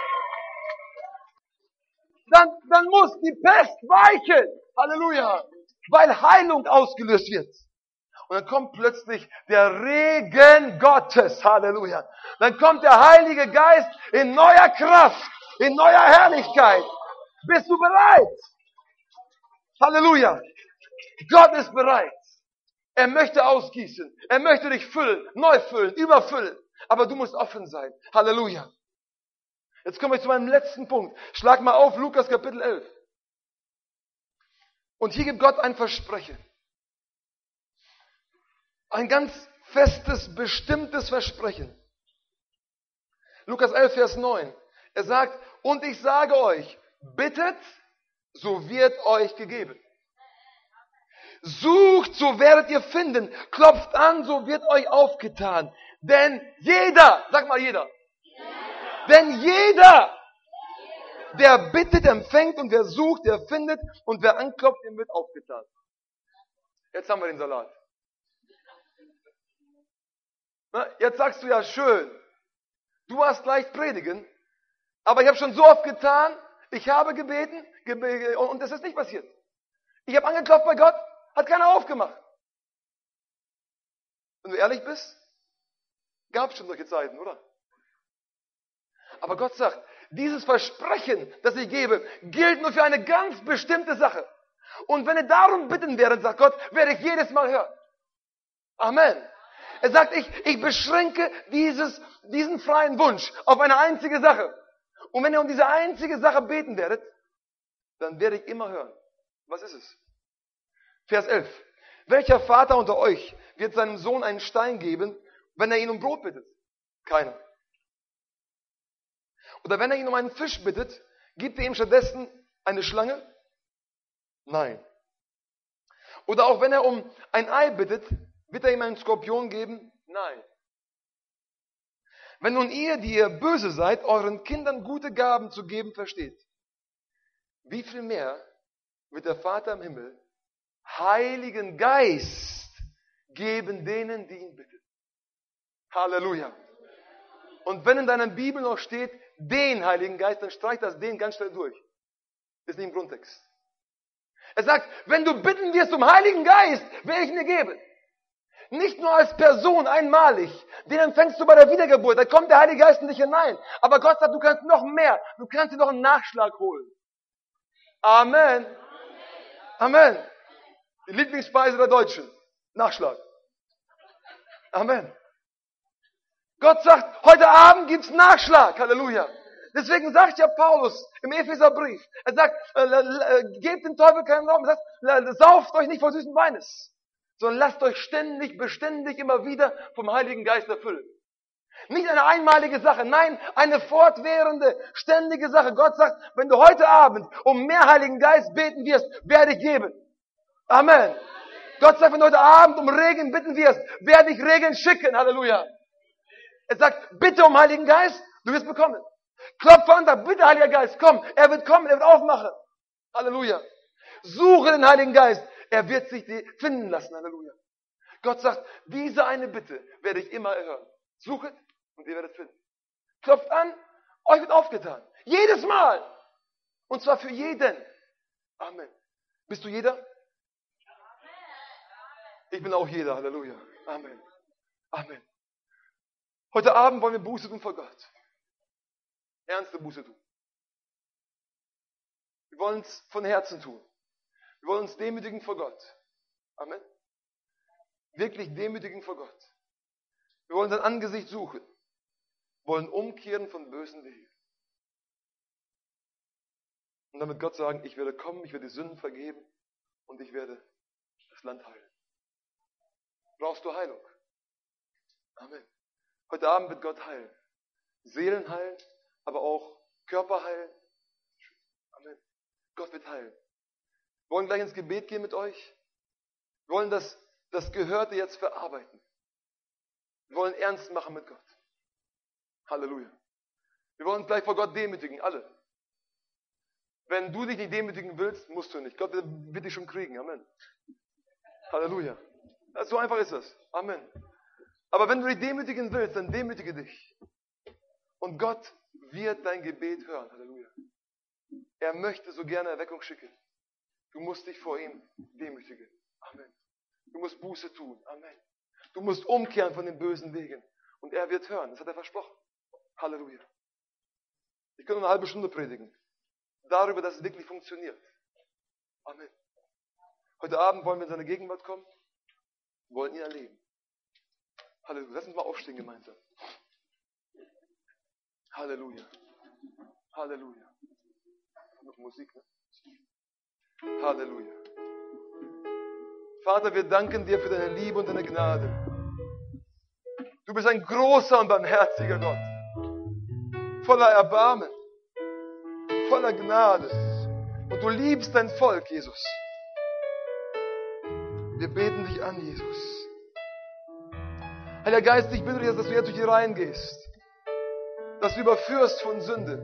Dann, dann muss die Pest weichen. Halleluja. Weil Heilung ausgelöst wird. Und dann kommt plötzlich der Regen Gottes. Halleluja. Dann kommt der Heilige Geist in neuer Kraft, in neuer Herrlichkeit. Bist du bereit? Halleluja. Gott ist bereit. Er möchte ausgießen. Er möchte dich füllen, neu füllen, überfüllen. Aber du musst offen sein. Halleluja. Jetzt komme ich zu meinem letzten Punkt. Schlag mal auf, Lukas Kapitel elf. Und hier gibt Gott ein Versprechen. Ein ganz festes, bestimmtes Versprechen. Lukas elf, Vers neun. Er sagt, und ich sage euch, bittet, so wird euch gegeben. Sucht, so werdet ihr finden. Klopft an, so wird euch aufgetan. Denn jeder, sag mal jeder. jeder. Denn jeder, der bittet, empfängt und wer sucht, der findet und wer anklopft, dem wird aufgetan. Jetzt haben wir den Salat. Na, jetzt sagst du ja schön, du hast leicht predigen, aber ich habe schon so oft getan, ich habe gebeten gebe, und es ist nicht passiert. Ich habe angeklopft bei Gott, hat keiner aufgemacht. Wenn du ehrlich bist, gab es schon solche Zeiten, oder? Aber Gott sagt, dieses Versprechen, das ich gebe, gilt nur für eine ganz bestimmte Sache. Und wenn ihr darum bitten werdet, sagt Gott, werde ich jedes Mal hören. Amen. Er sagt, ich, ich beschränke dieses, diesen freien Wunsch auf eine einzige Sache. Und wenn ihr um diese einzige Sache beten werdet, dann werde ich immer hören. Was ist es? Vers elf. Welcher Vater unter euch wird seinem Sohn einen Stein geben, wenn er ihn um Brot bittet? Keiner. Oder wenn er ihn um einen Fisch bittet, gibt er ihm stattdessen eine Schlange? Nein. Oder auch wenn er um ein Ei bittet, wird er ihm einen Skorpion geben? Nein. Wenn nun ihr, die ihr böse seid, euren Kindern gute Gaben zu geben versteht, wie viel mehr wird der Vater im Himmel Heiligen Geist geben denen, die ihn bitten. Halleluja. Und wenn in deiner Bibel noch steht, den Heiligen Geist, dann streich das den ganz schnell durch. Ist nicht im Grundtext. Er sagt, wenn du bitten wirst um Heiligen Geist, werde ich ihn dir geben. Nicht nur als Person einmalig. Den empfängst du bei der Wiedergeburt. Da kommt der Heilige Geist in dich hinein. Aber Gott sagt, du kannst noch mehr. Du kannst dir noch einen Nachschlag holen. Amen. Amen. Die Lieblingsspeise der Deutschen. Nachschlag. Amen. Gott sagt, heute Abend gibt's Nachschlag. Halleluja. Deswegen sagt ja Paulus im Epheserbrief, er sagt, äh, äh, gebt dem Teufel keinen Raum. Er sagt, äh, sauft euch nicht vor süßen Weines, sondern lasst euch ständig, beständig immer wieder vom Heiligen Geist erfüllen. Nicht eine einmalige Sache, nein, eine fortwährende, ständige Sache. Gott sagt, wenn du heute Abend um mehr Heiligen Geist beten wirst, werde ich geben. Amen. Gott sagt, wenn du heute Abend um Regen bitten wirst, werde ich Regen schicken. Halleluja. Er sagt, bitte um Heiligen Geist, du wirst bekommen. Klopfe an, sag, bitte Heiliger Geist, komm. Er wird kommen, er wird aufmachen. Halleluja. Suche den Heiligen Geist, er wird sich dir finden lassen. Halleluja. Gott sagt, diese eine Bitte werde ich immer erhören. Suchet und ihr werdet finden. Klopft an, euch wird aufgetan. Jedes Mal. Und zwar für jeden. Amen. Bist du jeder? Ich bin auch jeder. Halleluja. Amen. Amen. Heute Abend wollen wir Buße tun vor Gott. Ernste Buße tun. Wir wollen es von Herzen tun. Wir wollen uns demütigen vor Gott. Amen. Wirklich demütigen vor Gott. Wir wollen sein Angesicht suchen. Wir wollen umkehren von bösen Wegen. Und damit Gott sagen, ich werde kommen, ich werde die Sünden vergeben und ich werde das Land heilen. Brauchst du Heilung? Amen. Heute Abend wird Gott heilen. Seelen heilen, aber auch Körper heilen. Amen. Gott wird heilen. Wir wollen gleich ins Gebet gehen mit euch. Wir wollen das, das Gehörte jetzt verarbeiten. Wir wollen ernst machen mit Gott. Halleluja. Wir wollen uns gleich vor Gott demütigen, alle. Wenn du dich nicht demütigen willst, musst du nicht. Gott wird dich schon kriegen. Amen. Halleluja. So einfach ist das. Amen. Aber wenn du dich demütigen willst, dann demütige dich. Und Gott wird dein Gebet hören. Halleluja. Er möchte so gerne Erweckung schicken. Du musst dich vor ihm demütigen. Amen. Du musst Buße tun. Amen. Du musst umkehren von den bösen Wegen. Und er wird hören. Das hat er versprochen. Halleluja. Ich könnte eine halbe Stunde predigen. Darüber, dass es wirklich funktioniert. Amen. Heute Abend wollen wir in seine Gegenwart kommen. Wir wollen ihn erleben. Halleluja. Lass uns mal aufstehen gemeinsam. Halleluja. Halleluja. Noch Musik, ne? Halleluja. Vater, wir danken dir für deine Liebe und deine Gnade. Du bist ein großer und barmherziger Gott. Voller Erbarmen. Voller Gnade. Und du liebst dein Volk, Jesus. Wir beten dich an, Jesus. Heiliger Geist, ich bitte dich, dass du jetzt durch die Reihen gehst. Dass du überführst von Sünde,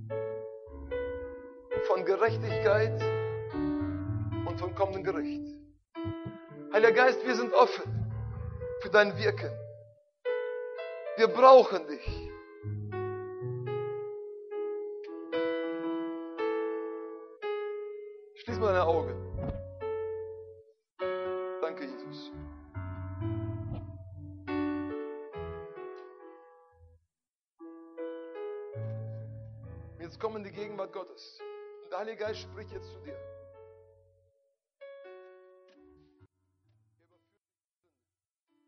von Gerechtigkeit und vom kommenden Gericht. Heiliger Geist, wir sind offen für dein Wirken. Wir brauchen dich. Schließ mal deine Augen. Danke, Jesus. Jetzt komm in die Gegenwart Gottes. Und der Heilige Geist spricht jetzt zu dir.